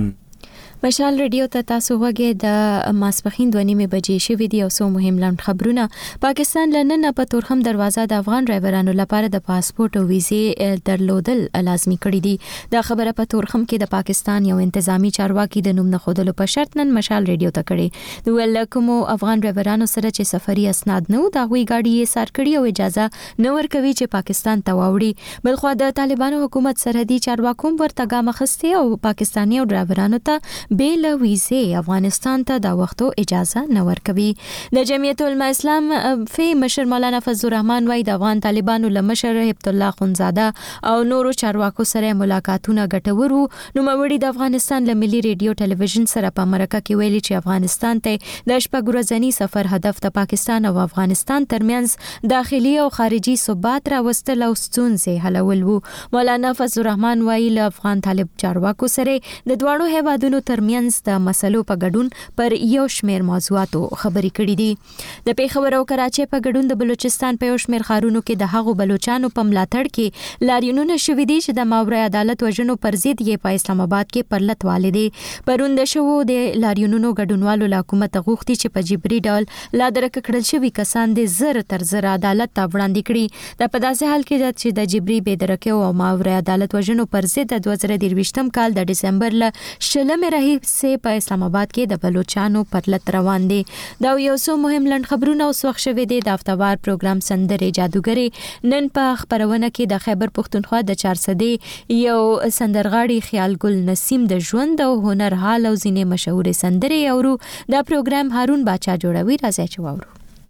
مشال ریډیو ته تاسو وګورئ د ماسپخین دوه نیمه بجې شوې دي او سو مهم لاند خبرونه. پاکستان لنن په تورخم دروازه د افغان ډرایورانو لپاره د پاسپورت او ویزې درلودل لازمي کړی دي. دا خبره په تورخم کې د پاکستان یو انتظامی چارواکي د نوم نه خودلو په شرط نن مشال ریډیو ته کړی. د ولکمو افغان ډرایورانو سره چې سفري اسناد نه و دا غوي گاډي یې سار کړی او اجازه نه ورکوي چې پاکستان ته واوړي. بلخو د طالبانو حکومت سرحدي چارواکو ورته ګام اخیسته او پاکستاني او ډرایورانو ته بیل ویزه افغانستان ته د وختو اجازه نه ورکوي. د جمعیت العلماء اسلام فی مشر مولانا فضل الرحمن وای د افغان طالبانو لمشر هبت الله خنزاده او نورو چارواکو سره ملاقاتونه ګټورو. نو موري د افغانستان ل ملي ریډیو ټلویزیون سره په مرکه کې ویلي چې افغانستان ته د شپږ ورځنی سفر هدف د پاکستان او افغانستان ترمنځ داخلي او خارجي ثبات راوستل او ستونزې حلول وو. مولانا فضل الرحمن وای ل افغان طالب چارواکو سره د دوړو هیوادونو ترمنځ د مسلو په ګډون پر یو شمیر موضوعاتو خبرې کړې دي. د پیښور او کراچۍ په ګډون د بلوچستان په یو شمیر ښارونو کې د هغو بلوچستانو په ملاتړ کې لاریونونه شوې دي چې د ماورای عدالت وژنو پر ضد یې په اسلام آباد کې پرلط والدي. پروند شوو د لاریونونو ګډونوالو له حکومت غوښتي چې په جبري ډول لا درک کړل شوی کسان د زر تر زر عدالت ته وړاندې کړي. د په داسې حال کې چې د جبري بې درکه او ماورای عدالت وژنو پر ضد د دوه زره درویشتم کال د ډسمبر ل شلمه راهیسې په اسلام آباد کې د بلوچستانو پرلط روان دي. دا یو څو مهم لند خبرونه اوس وخت شوه دي. د هفتوار پروګرام سندره جادوګری نن په خبرونه کې د خیبر پښتونخوا د چار سدي یو سندرغاړي خیال ګل نسیم د ژوند او هنر حال او ځینې مشهور سندري اورو. دا پروګرام هارون باچا جوړوي. راځي چې واورو.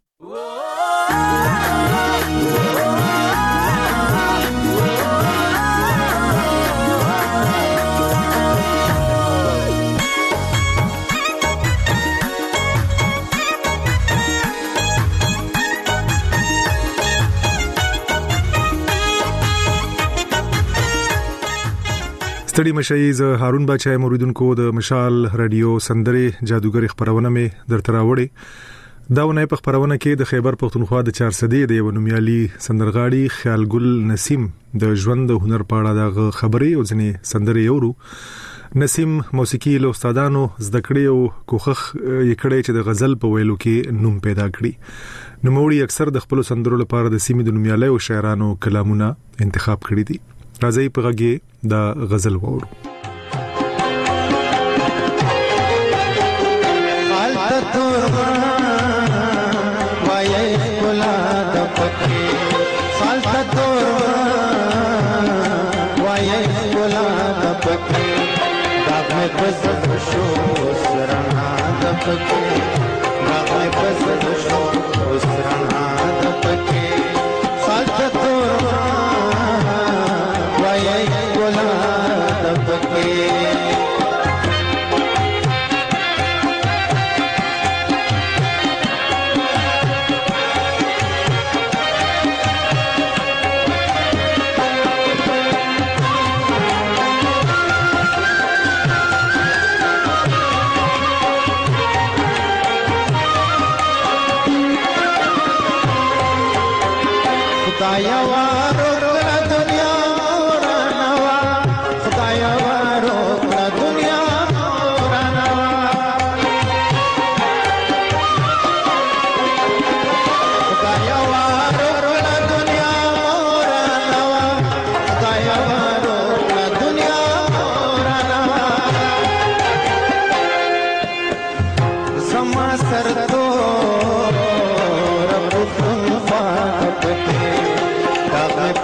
ستړي مشي ز هارون بچای موریدونکو د مشال رادیو سندري جادوګری خبرونه مې درته راوړي. دا ونه په خبرونه کې د خیبر پښتونخوا د چار سدي د یو نومیالي سندرغاړي خیال ګل نسیم د ژوند د هنر په اړه د خبرې او ځنې سندري اورو. نسیم موسیقي له استادانو زده کړې او کوخخ یې کړې چې د غزل په ویلو کې نوم پیدا کړي. نوموړي اکثر د خپل سندرو لپاره د سیمې د نومیالي او شاعرانو کلامونه انتخاب کړي دي. راځي په غږی دا غزل وورو.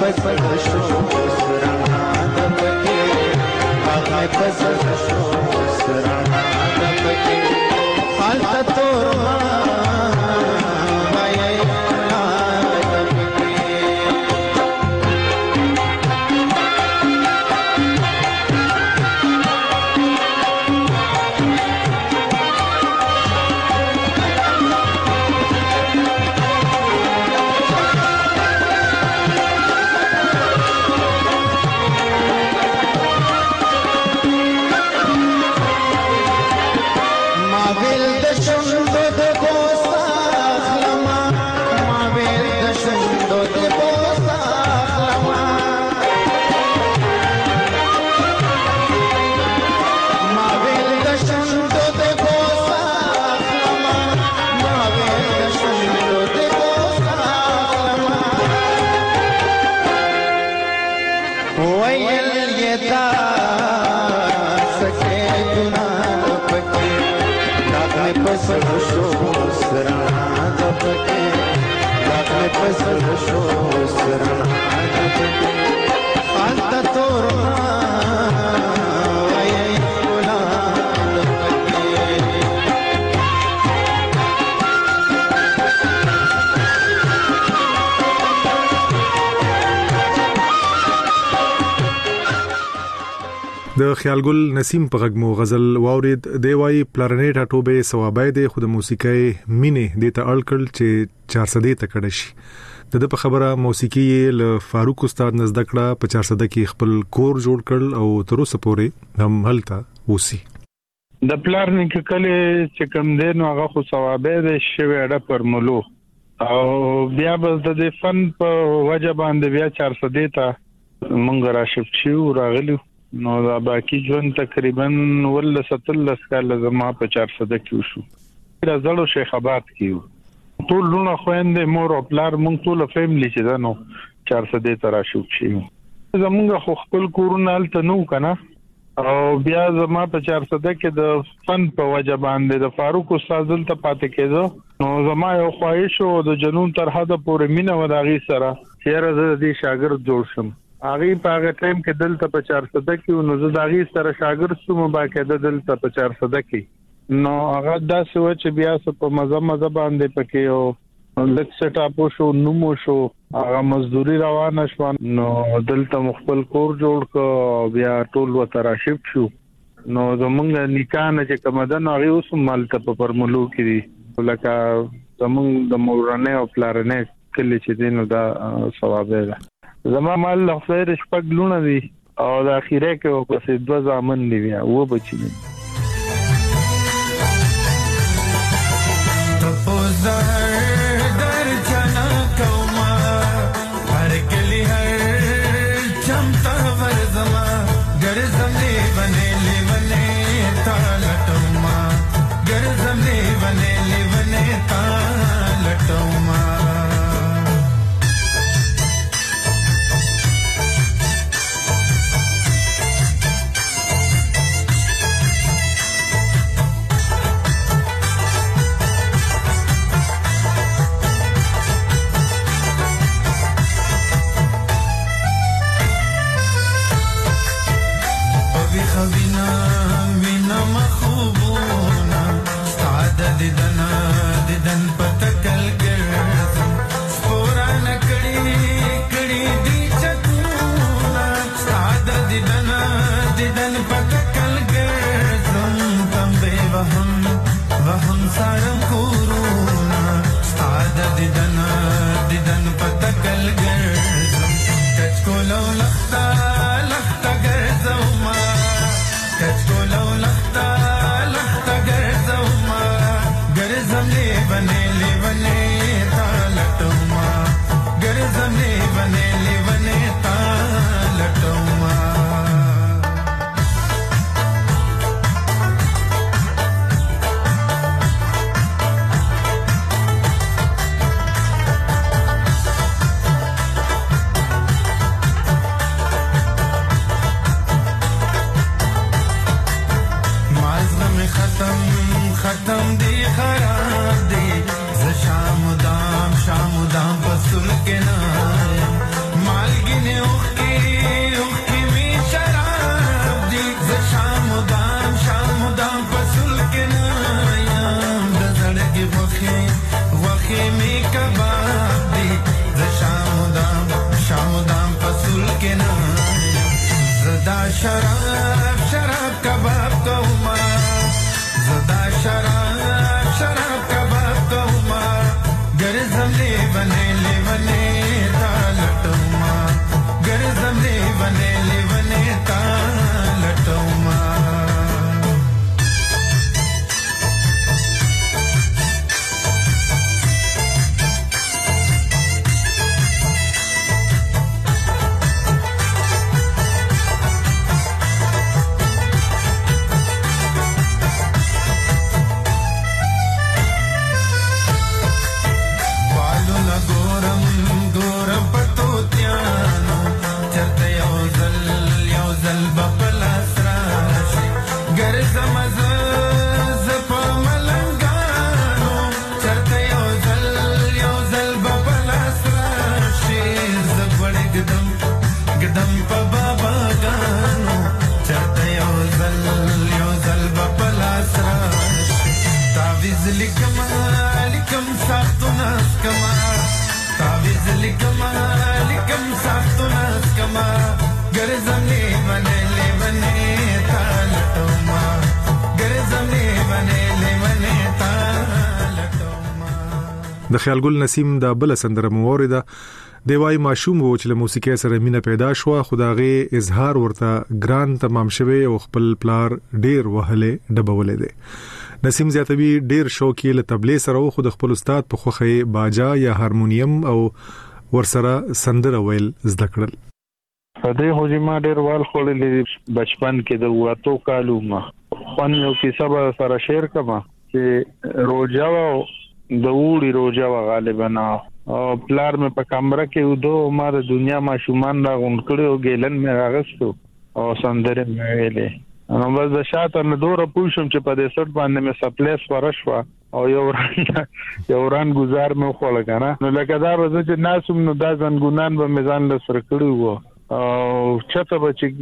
د خیالګل نسیم په غږ مو غزل واورید دی وای پلارنیټ اټوبه ثوابای دی خو د موسیقي مینه د ته اړکل چې چار سده ته کړه شي د په خبره موسیقي ل فاروق استاد نزدکړه په چار سده کې خپل کور جوړ کړل او تر اوسه پورې هم هلته وسی د پلارنیټ کله چې کوم دین هغه خو ثوابای دی شوی اړه پر ملو او بیا بس د فن په وجه باندې بیا چار سده ته مونږ راشف شو راغلو نو دا باقی ژوند تقریبا ول ستلس کال زما په چار سده کې شو دا زړو شیخ آباد کې ټول لونه خويندې مور او پلار مونږ ټول فیملی چې دا نو چار سده ته راشو شي زمونږ خو خپل کورونه الته نو کنه او بیا زما په چار سده کې د فن په وجه باندې د فاروق استاد ته پاتې کېدو نو زما یو خواهش او د جنون تر حد پورې مینه وداغي سره چیرې د دې شاګرد جوړ شم اغه په هغه ټایم کې دلته په چار سده کې نو زه داغي سره شاګرد شوم باقاعده دلته په چار سده کې نو هغه داسې و چې بیا څه په مزه مزه باندې پکې او لکه سټ اپ شو نو مو شو هغه مزدوري روانه شو نو دلته مخبل کور جوړ کو بیا ټول وته راشف شو نو زمونږ نکانه چې کومدن هغه اوس مالته په پرملو کې لکه زمونږ د مورانه او پلارنه کلی چې دینو دا ثواب ده زما مال خیر شپږ لونه دي او د اخیره کې په څه دوه ځامن دی بیا و بچی دي تپوزر در جنا کوما هر کلی هر چمتا ورزما ګرځم دی بنې لیونه تا لټوما ګرځم دی بنې لیونه تا لټوما شراب شراب کباب کوما زدا شراب شراب کباب کوما ګرځم لیونه لیونه تا لټوما ګرځم لیونه لیونه تا لټوما د خیالګل نسیم د بل سندره مورده دی وای ماشوم و چې له موسیقي سره مینه پیدا شو خداغه اظهار ورته ګران تمام شوه او خپل پلار ډیر وهله ډبولې دی نسیم زیاتوی ډیر شوقي له تبلې سره خو د خپل استاد په خوخه باجا یا هارمونیم او ورسره سندره ویل زده کړل په دې هوجي ما ډیر وال خولې بچپن کې د واتو کالو ما خپل یو کیسه به سره شیر کما چې روجا د وړي روجا غالبا او پلار مې په کمره کې ودو ما د دنیا ما شومان را غون کړو ګیلن مې راغستو او سندره مې ویلې نو بس د شاته نه دوره پوښم چې په دې سټ باندې مې سپلیس ورشوا او یو ران یو ران گزار مې خو لګا نو لکه دا ورځ چې ناسوم نو دا ځنګونان به میزان له سر کړو او چته به چې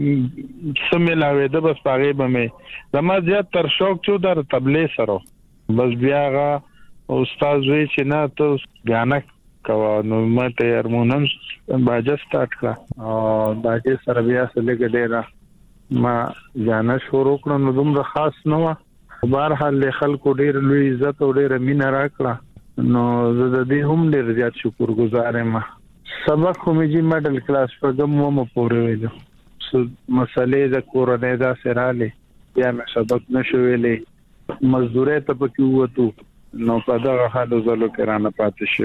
سملاوي د بس پاره به مې زما زیات تر شوق چو در تبلې سره بس بیاغه استاد وی چې نه ته غانا کوا نو مته هارمونیم باجا سٹارټ کړه او باجا سره بیا سره ګډه ما غانا شروع کړم نو دومره خاص نه و بهر حال خلکو ډیر لوی عزت او ډیر مینه راکړه نو زه د دې هم ډیر زیات شکر گزار یم سبق خو مې جی میډل کلاس په کوم مو پورې ویلو مسلې د کورونه دا سراله بیا مې سبق نشو ویلې مزدوري ته پکې وته نو په دغه حالو زلو کې رانه پاتې شو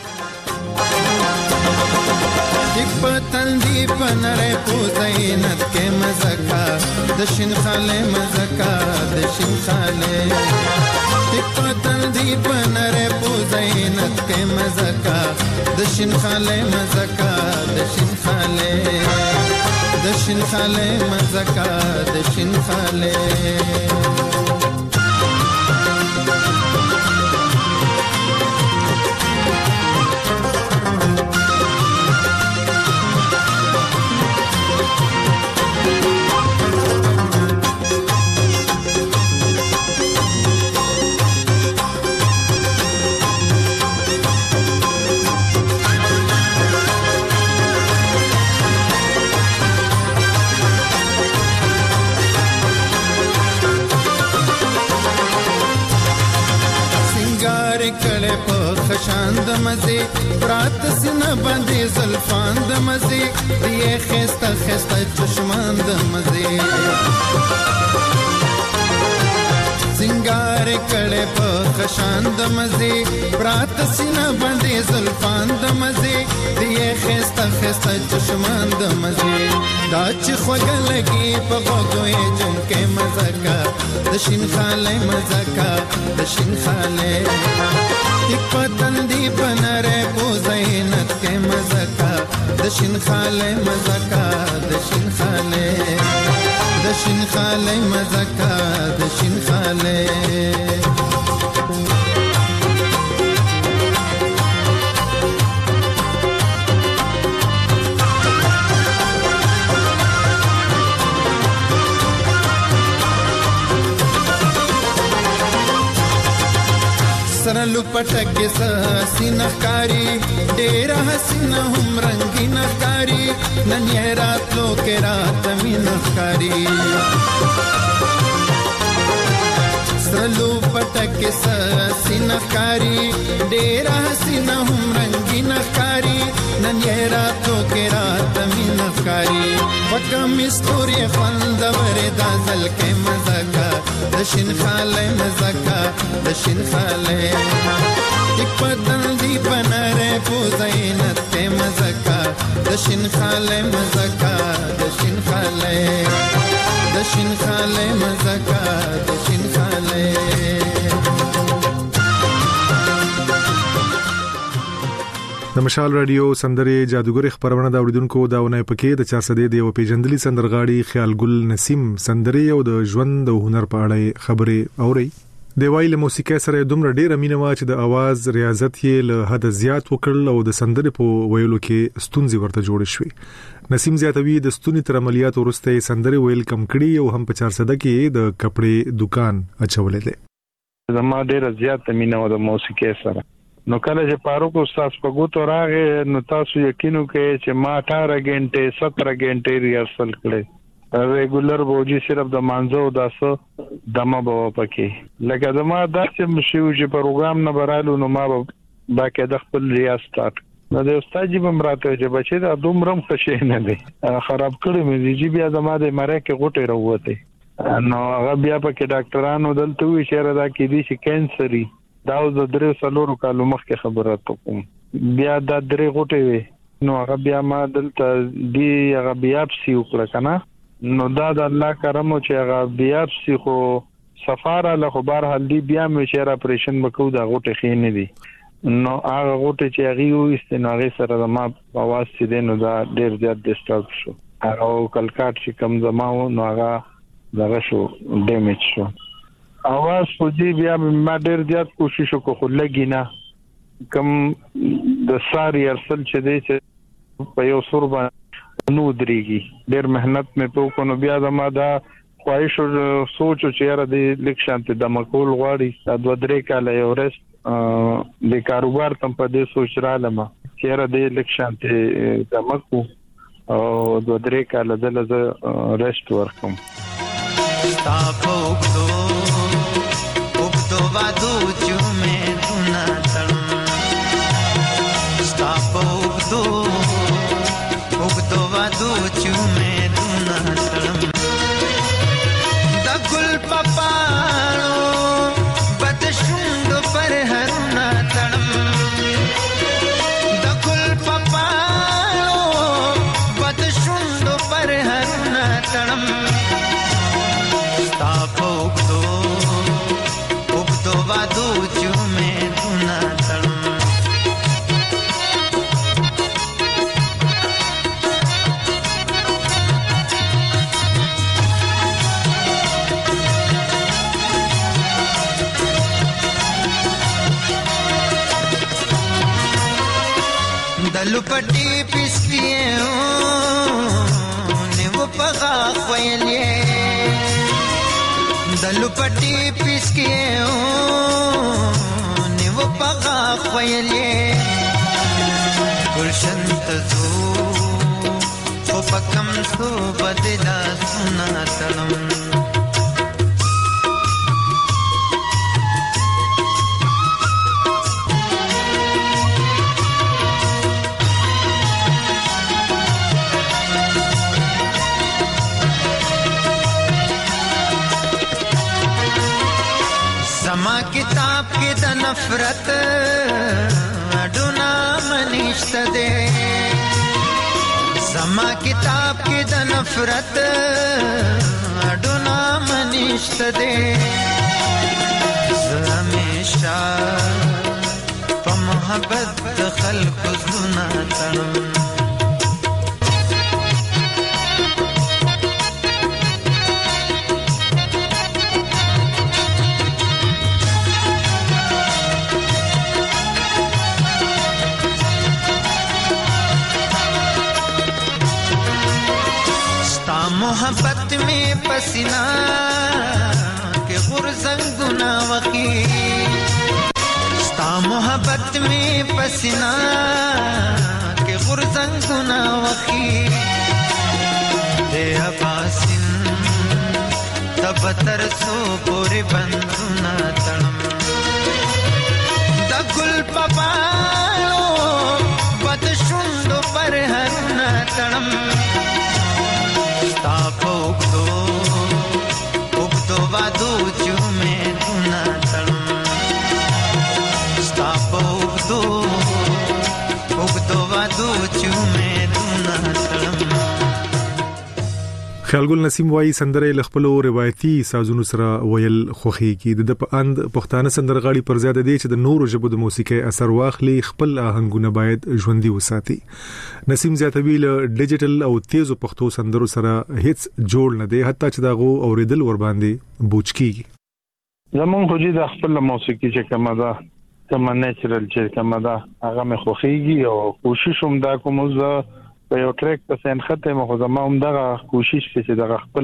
پتل دی پنره پوزینت کې مزکا د شین خاله مزکا د شین خاله پتل دی پنره پوزینت کې مزکا د شین خاله مزکا د شین خاله د شین خاله مزکا د شین خاله خشان د مزه برات سینه باندې زلفان د مزه دی خسته خسته چشمان د مزه سنگار کړه په خشان د مزه برات سینه باندې زلفان د مزه دی خسته خسته چشمان د مزه دا چې خوګه لګي په غوګوي جن کې مزکا د شین خاله مزکا د شین خاله ایک پتن دی بنره پوزینت کے مزکا دشن خاله مزکا دشن خاله دشن خاله مزکا دشن خاله سرلو پټکه سینه کاری ډیر حسینه هم رنگینه کاری نن یې راتلو کې رات مینه ښکاري سرلو پټک سینه ښکاري ډېر حسینه هم رنگینه ښکاري نن یې راتلو کې رات مینه ښکاري وکم استوري خوندورې دا ځل کې مزه کا د شین خاله مزه کا د شین خاله یک پتن دی بناره پوزینت کې مزه کا د شین خاله مزه کا د شین خاله د شین خاله مزه کا د شین خاله د مشال رادیو سندره جادوګر خبرونه دا وړاندونکو داونه پکې د چار سده دی او پیجندلي سندرغاړي خیال ګل نسیم سندره او د ژوند او هنر په اړه خبره اوري د وایله موسیقي سره دومره ډیره مینه وا چې د आवाज ریاضت یې له حد زیات وکړل او د سندره په ویلو کې ستونزې ورته جوړ شوې نسیم زیاتوي د ستونی تر عملیات ورسته سندره ویل کم کړي او هم په چار سده کې د کپڑے دکان اچولې ده زما ډیره زیات مینه و د موسیقي سره نو کله چې فاروق استاد په ګوتو راغې نو تاسو یقینو کې چې ما اठारह غنټه सत्रह غنټه ریهرسل کړې ریګولر بوجي صرف د مانزو داسو دمه بوا پکې لکه زما داسې مشو چې پروګرام نه برالو نو ما باکه د خپل ریاض سٹارټ نو د استاد جی بمراته چې بچي دا دومره خوشې نه دي خراب کړی مې دي بیا زما د مره کې غوټه وروته نو هغه بیا پکې ډاکټرانو دلته وی شهره دا کې دي چې کینسري دا د درې سلورو کالو مخکې خبره کوم بیا دا درې غوټه وي نو هغه بیا ما دلته دی هغه بیاپسي وکړه کنه نو دا د الله کرم چې هغه بیاپسي خو سفاره له خبر هلدي بیا مې شهر اپریشن وکړو دا غوټه خې نه دي نو هغه غوټه چې هغه یو استناغه سره د ما اواز چې دینو دا ډیر زیات ډیسټرب شو هغه کلکات چې کم زماو نو هغه دغه شو ډیمیج شو اواز خو دې بیا ما ډیر زیات کوشش وکړ خو لګی نه کم د ساری ارسل چې دې چې په یو سوربا نو دريږي ډیر مهنت مې په کو نو بیا زما دا خواهش او سوچ چې را دې لیک شانته د مقول غواړي د دوه درې کاله یو رست د کاروبار تم په دې سوچ را لمه چې را دې لیک شانته د مکو او دوه درې کاله د لزه رست ورکم تاسو وادو چومه دونا تړم ستاسو وګدو وګدو وادو چومه دونا تړم د ګل پپاړو بد شوند پر هرنا تړم د ګل پپاړو بد شوند پر هرنا تړم ستاسو وګدو وادو چومه دونا تړم دلو پټي پسکیو نیو پغا خویلې دلو پټي پسکیو نیو پغا خویلې گلشن تزو خو پکم سو بدلا سنا تړم किताब के द नफरत अडुना मनिश्त दे समा किताब के द नफरत अडुना मनिश्त दे हमेशा په محبت خلق زنا تړم मोहब्बत में पसीना के गुरजंग गुना वकी स्ता मोहब्बत में पसीना के غرزنګونه وخی دې اباسین تبتر سو پوری بندونه تړم د ګل پپالو بد شوندو پر هرونه تړم ستا پوکدو پوکدو وادو چومه دونه تړم ستا پوکدو پوکدو وادو چومه دونه تړم. خیالګل نسیم وایي سندره له خپل روایتي سازونو سره ویل خوخي کی د په اند پښتانه سندرغاړي پر زیاده دي چې د نورو ژبو د موسیقي اثر واخلي خپل آهنګونه باید ژوندۍ وساتي. نسیم زیاتوي له ډیجیټل او تیزو پښتو سندرو سره هیڅ جوړ نه دی حتی چې داغو اوریدل ور باندې بوج کیږي. زمون خو د خپل موسیقي چې کومه ده کومه نیچرل چې کومه ده هغه مې خوخيږي او کوشش هم دا کوم زه په یو ټریک په سن خته مخه زما هم دغه کوشش کوي چې دغه خپل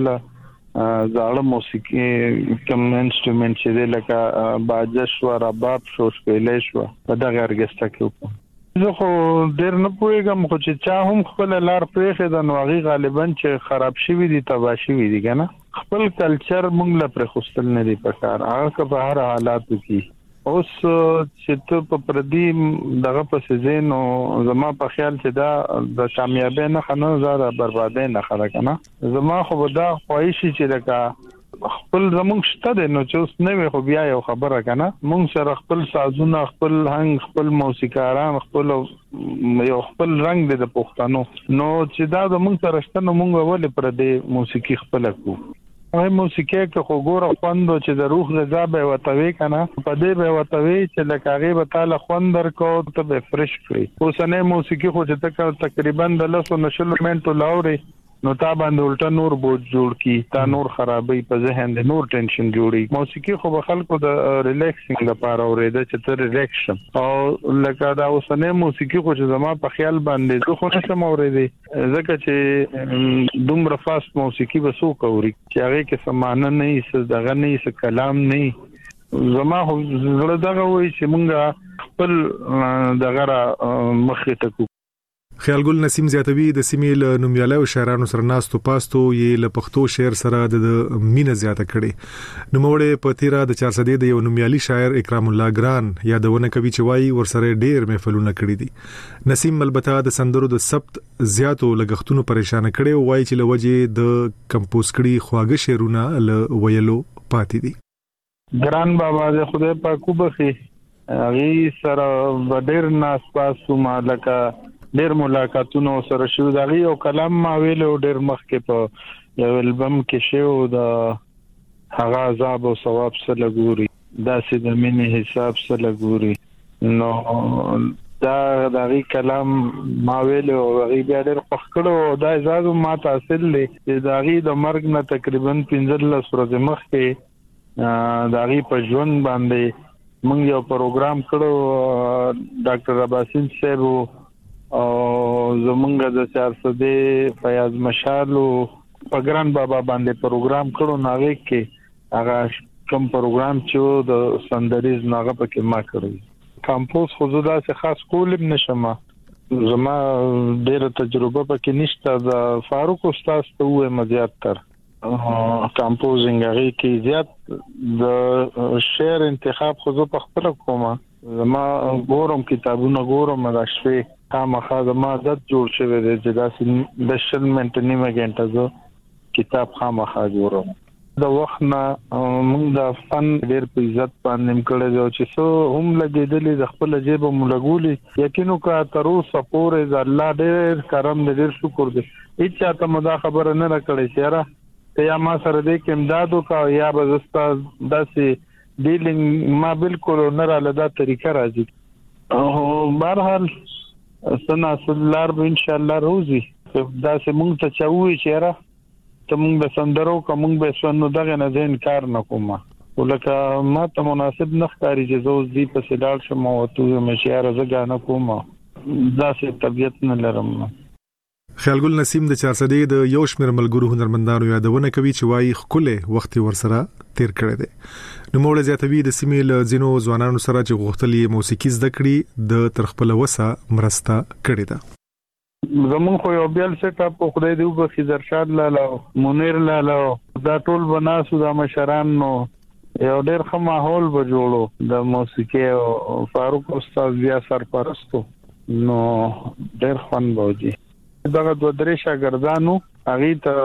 زاړه موسیقي کوم انسټرومنت چې لکه باجه شو رباب شو شپېلې شو په دغه ارګسټا کې زه خو ډېر نه پوهیږم خو چې چا هم خپل لار پرېښه د نوغي غالبا چې خراب شوی دي تباہ شوی دي کنه خپل کلچر موږ له پر خوستل نه دي پکار هغه په هر حالاتو کې اوس چې ته په پردي دغه په سيزن او زما په خیال چې دا د کامیابی نه خنه زړه بربادي نه خره کنه زما خو دا خواهش چې لکه خپل زمونږ شته د نو چې اوس نه وي خو بیا یو خبره کنه مونږ سره خپل سازونه خپل هنګ خپل موسیقاران خپل یو خپل رنگ د پښتنو نو چې دا زمونږ سره شته نو مونږ ولې پر دې موسیقي خپل کو هغه موسیقي کې خو ګوره خوندو چې د روح غذا به وتوي کنه په دې به وتوي چې لکه هغه به تعالی خوند درکو ته به فرش کړی اوسنه موسیقي خو چې تقریبا د لاسو نشل منټو لاوري نو تا باندې الټا نور بوج جوړ کی تا نور خرابې په ذهن د نور ټینشن جوړي موسیقي خو به خلکو د ریلیکسینګ لپاره اورېده چې ته ریلیکشن او لکه دا اوسنه موسیقي خو چې زما په خیال باندې زه خو نشم اورېدې ځکه چې دومره فاست موسیقي به سو کوي چې هغه کې سمانه نه هي دغه نه هي کلام نه زما خو زړه دغه وایي چې مونږه خپل دغه مخې ته خیالګل نسیم زیاتوي د سیمې له نومیاله او شاعرانو سره ناستو پاستو یې له پښتو شعر سره د مینه زیاته کړي نوموړې په تیرا د چار صدې د یو نومیالي شاعر اکرام الله ګران یادونه کوي چې وایي ورسره ډېر محفلونه کړي دي نسیم البته د سندرو د سبت زیاتو لګښتونو پریشان کړي او وایي چې لوجه د کمپوز کړي خواږه شعرونه له ویلو پاتې دي ګران بابا د خدای پاک وبخي هغه سره ډېر ناس پاسو مالکه ډېر ملاقاتونه سره شو دغه او کلام ما ویلو ډېر مخکې په یو البم کې شو د هغه عذاب او ثواب سره ګوري دا سې د مینې حساب سره ګوري نو دا دغه کلام ما ویلو هغه بیا ډېر پخکړو دا اجازه ما تحصیل لې چې دغه د مرګ نه تقریبا پنځه ورځې مخکې دغه په ژوند باندې موږ یو پروګرام کړو ډاکټر عباسین صاحب او زمونږ د چار صدې فیاض مشالو پګران بابا باندې پروګرام کړو ناغه کې هغه کوم پروګرام چې د سندریز ناغه پکې ما کړی کمپوز خو زدا څخه خاص کولم نشم زما ډېر تجربه پکې نشته د فاروق استاد ته وې مزيات تر کمپوزینګ هغه کې زیات د شعر انتخاب خو زه په خپل کومه زما ګورم کتابونه ګورم راشي خامخا زما عادت جوړ شوی دی چې دا د شل منټ نیمه غنټه زه کتاب خامخا جوړم د وخت نه موږ د فن ډېر په عزت باندې کړی دی چې سو هم لګېدلې د خپل جیب ملګولي یقینو کا تر اوسه پورې د الله ډېر کرم ډېر شکر دی هیڅ ته مدا خبره نه راکړې چیرې یا ما سره دې کې امدادو کا یا بزستا داسې ډیلینګ ما بالکل نه را لدا طریقه راځي او بهرحال سنا سلار به ان شاء الله روزي دا سه مونږ ته چاوي چیرې ته مونږ به سندرو کوم به سنو دغه نه زین کار نکوم ولکه ما ته مناسب نه ښکاری چې زه دې په سلال شم او ته مې شعر زګا نه کوم دا سه طبيعت نه لرم خیالګل نسیم د چار صدې د یو شمېر ملګرو هنرمندانو یادونه کوي چې وايي خپله وخت ورسره تیر کړی دی نو موږ زیاتوي د سیمې له ځینو ځوانانو سره چې غوښتلې موسیقي زده کړي د تر خپل وسه مرسته کړې ده زمون خو یو بیل سیټ اپ خدای دې وبخي درشاد لاله منیر لاله دا ټول بناسو د مشران نو یو ډېر ښه ماحول به جوړو د موسیقي او فاروق استاد بیا سرپرستو نو ډېر خوند به وي. دغه دوه درې شاګردانو هغه ته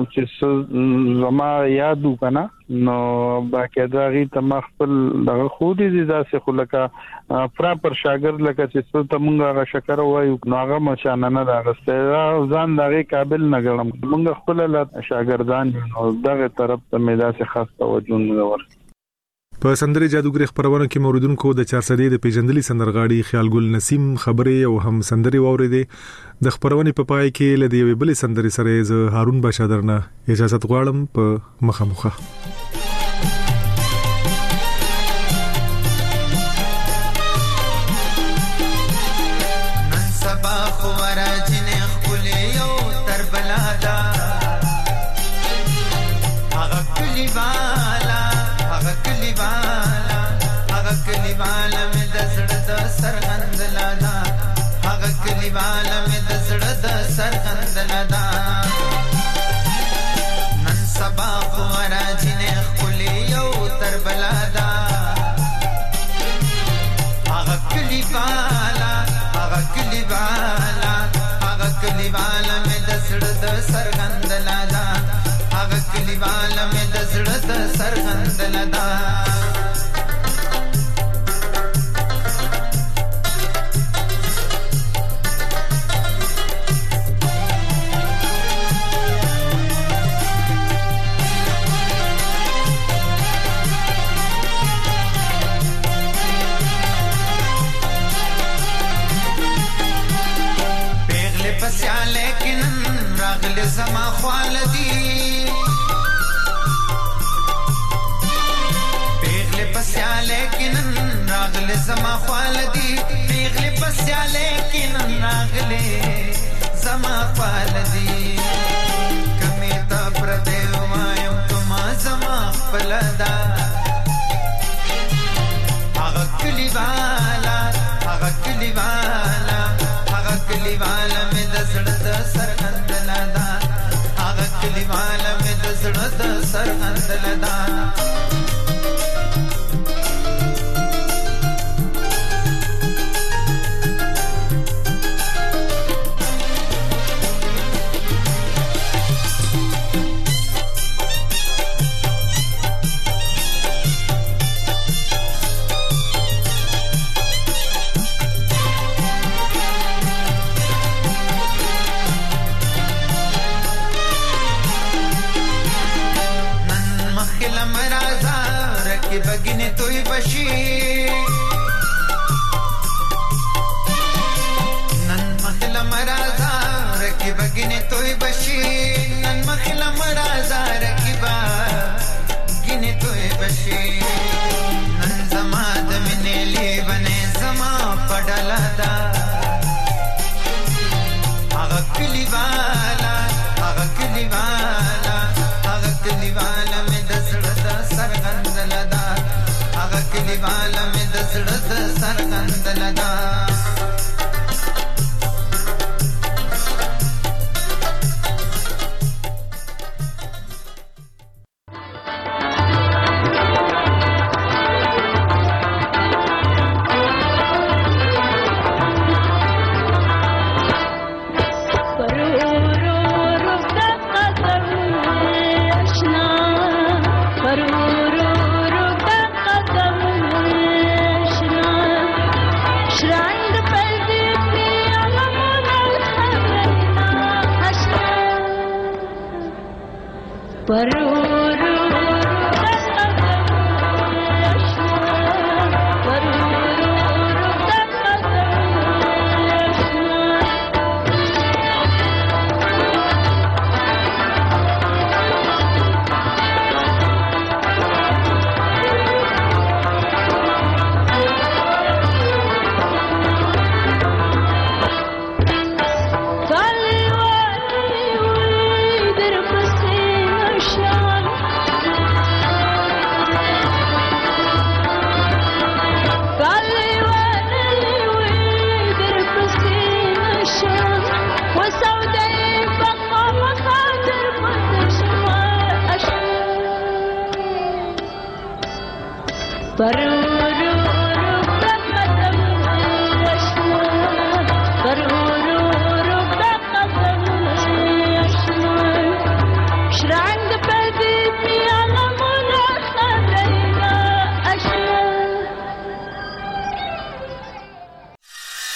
چې زما یادو کنه نو باقاعده هغه ته مخفل دغه خو دې داسې خو لکه پراپر شاګرد لکه چې څه ته مونږ هغه شکر وایو نو هغه مشانه نه راغسته ځان دغه قابل نه ګڼم. مونږ خپل شاګردان نو دغه طرف ته مې داسې خاص توجه نه ورکړ. په سندري جادوګر خبرونه کې موریدونکو د چار سدې د پیژندلي سندرغاړي خیال ګل نسیم خبرې او هم سندري واوریدې. د خبرونه په پای کې لدی وی بل سندري سره ز هارون بشادرنه اجازه غواړم په مخامخه. Paru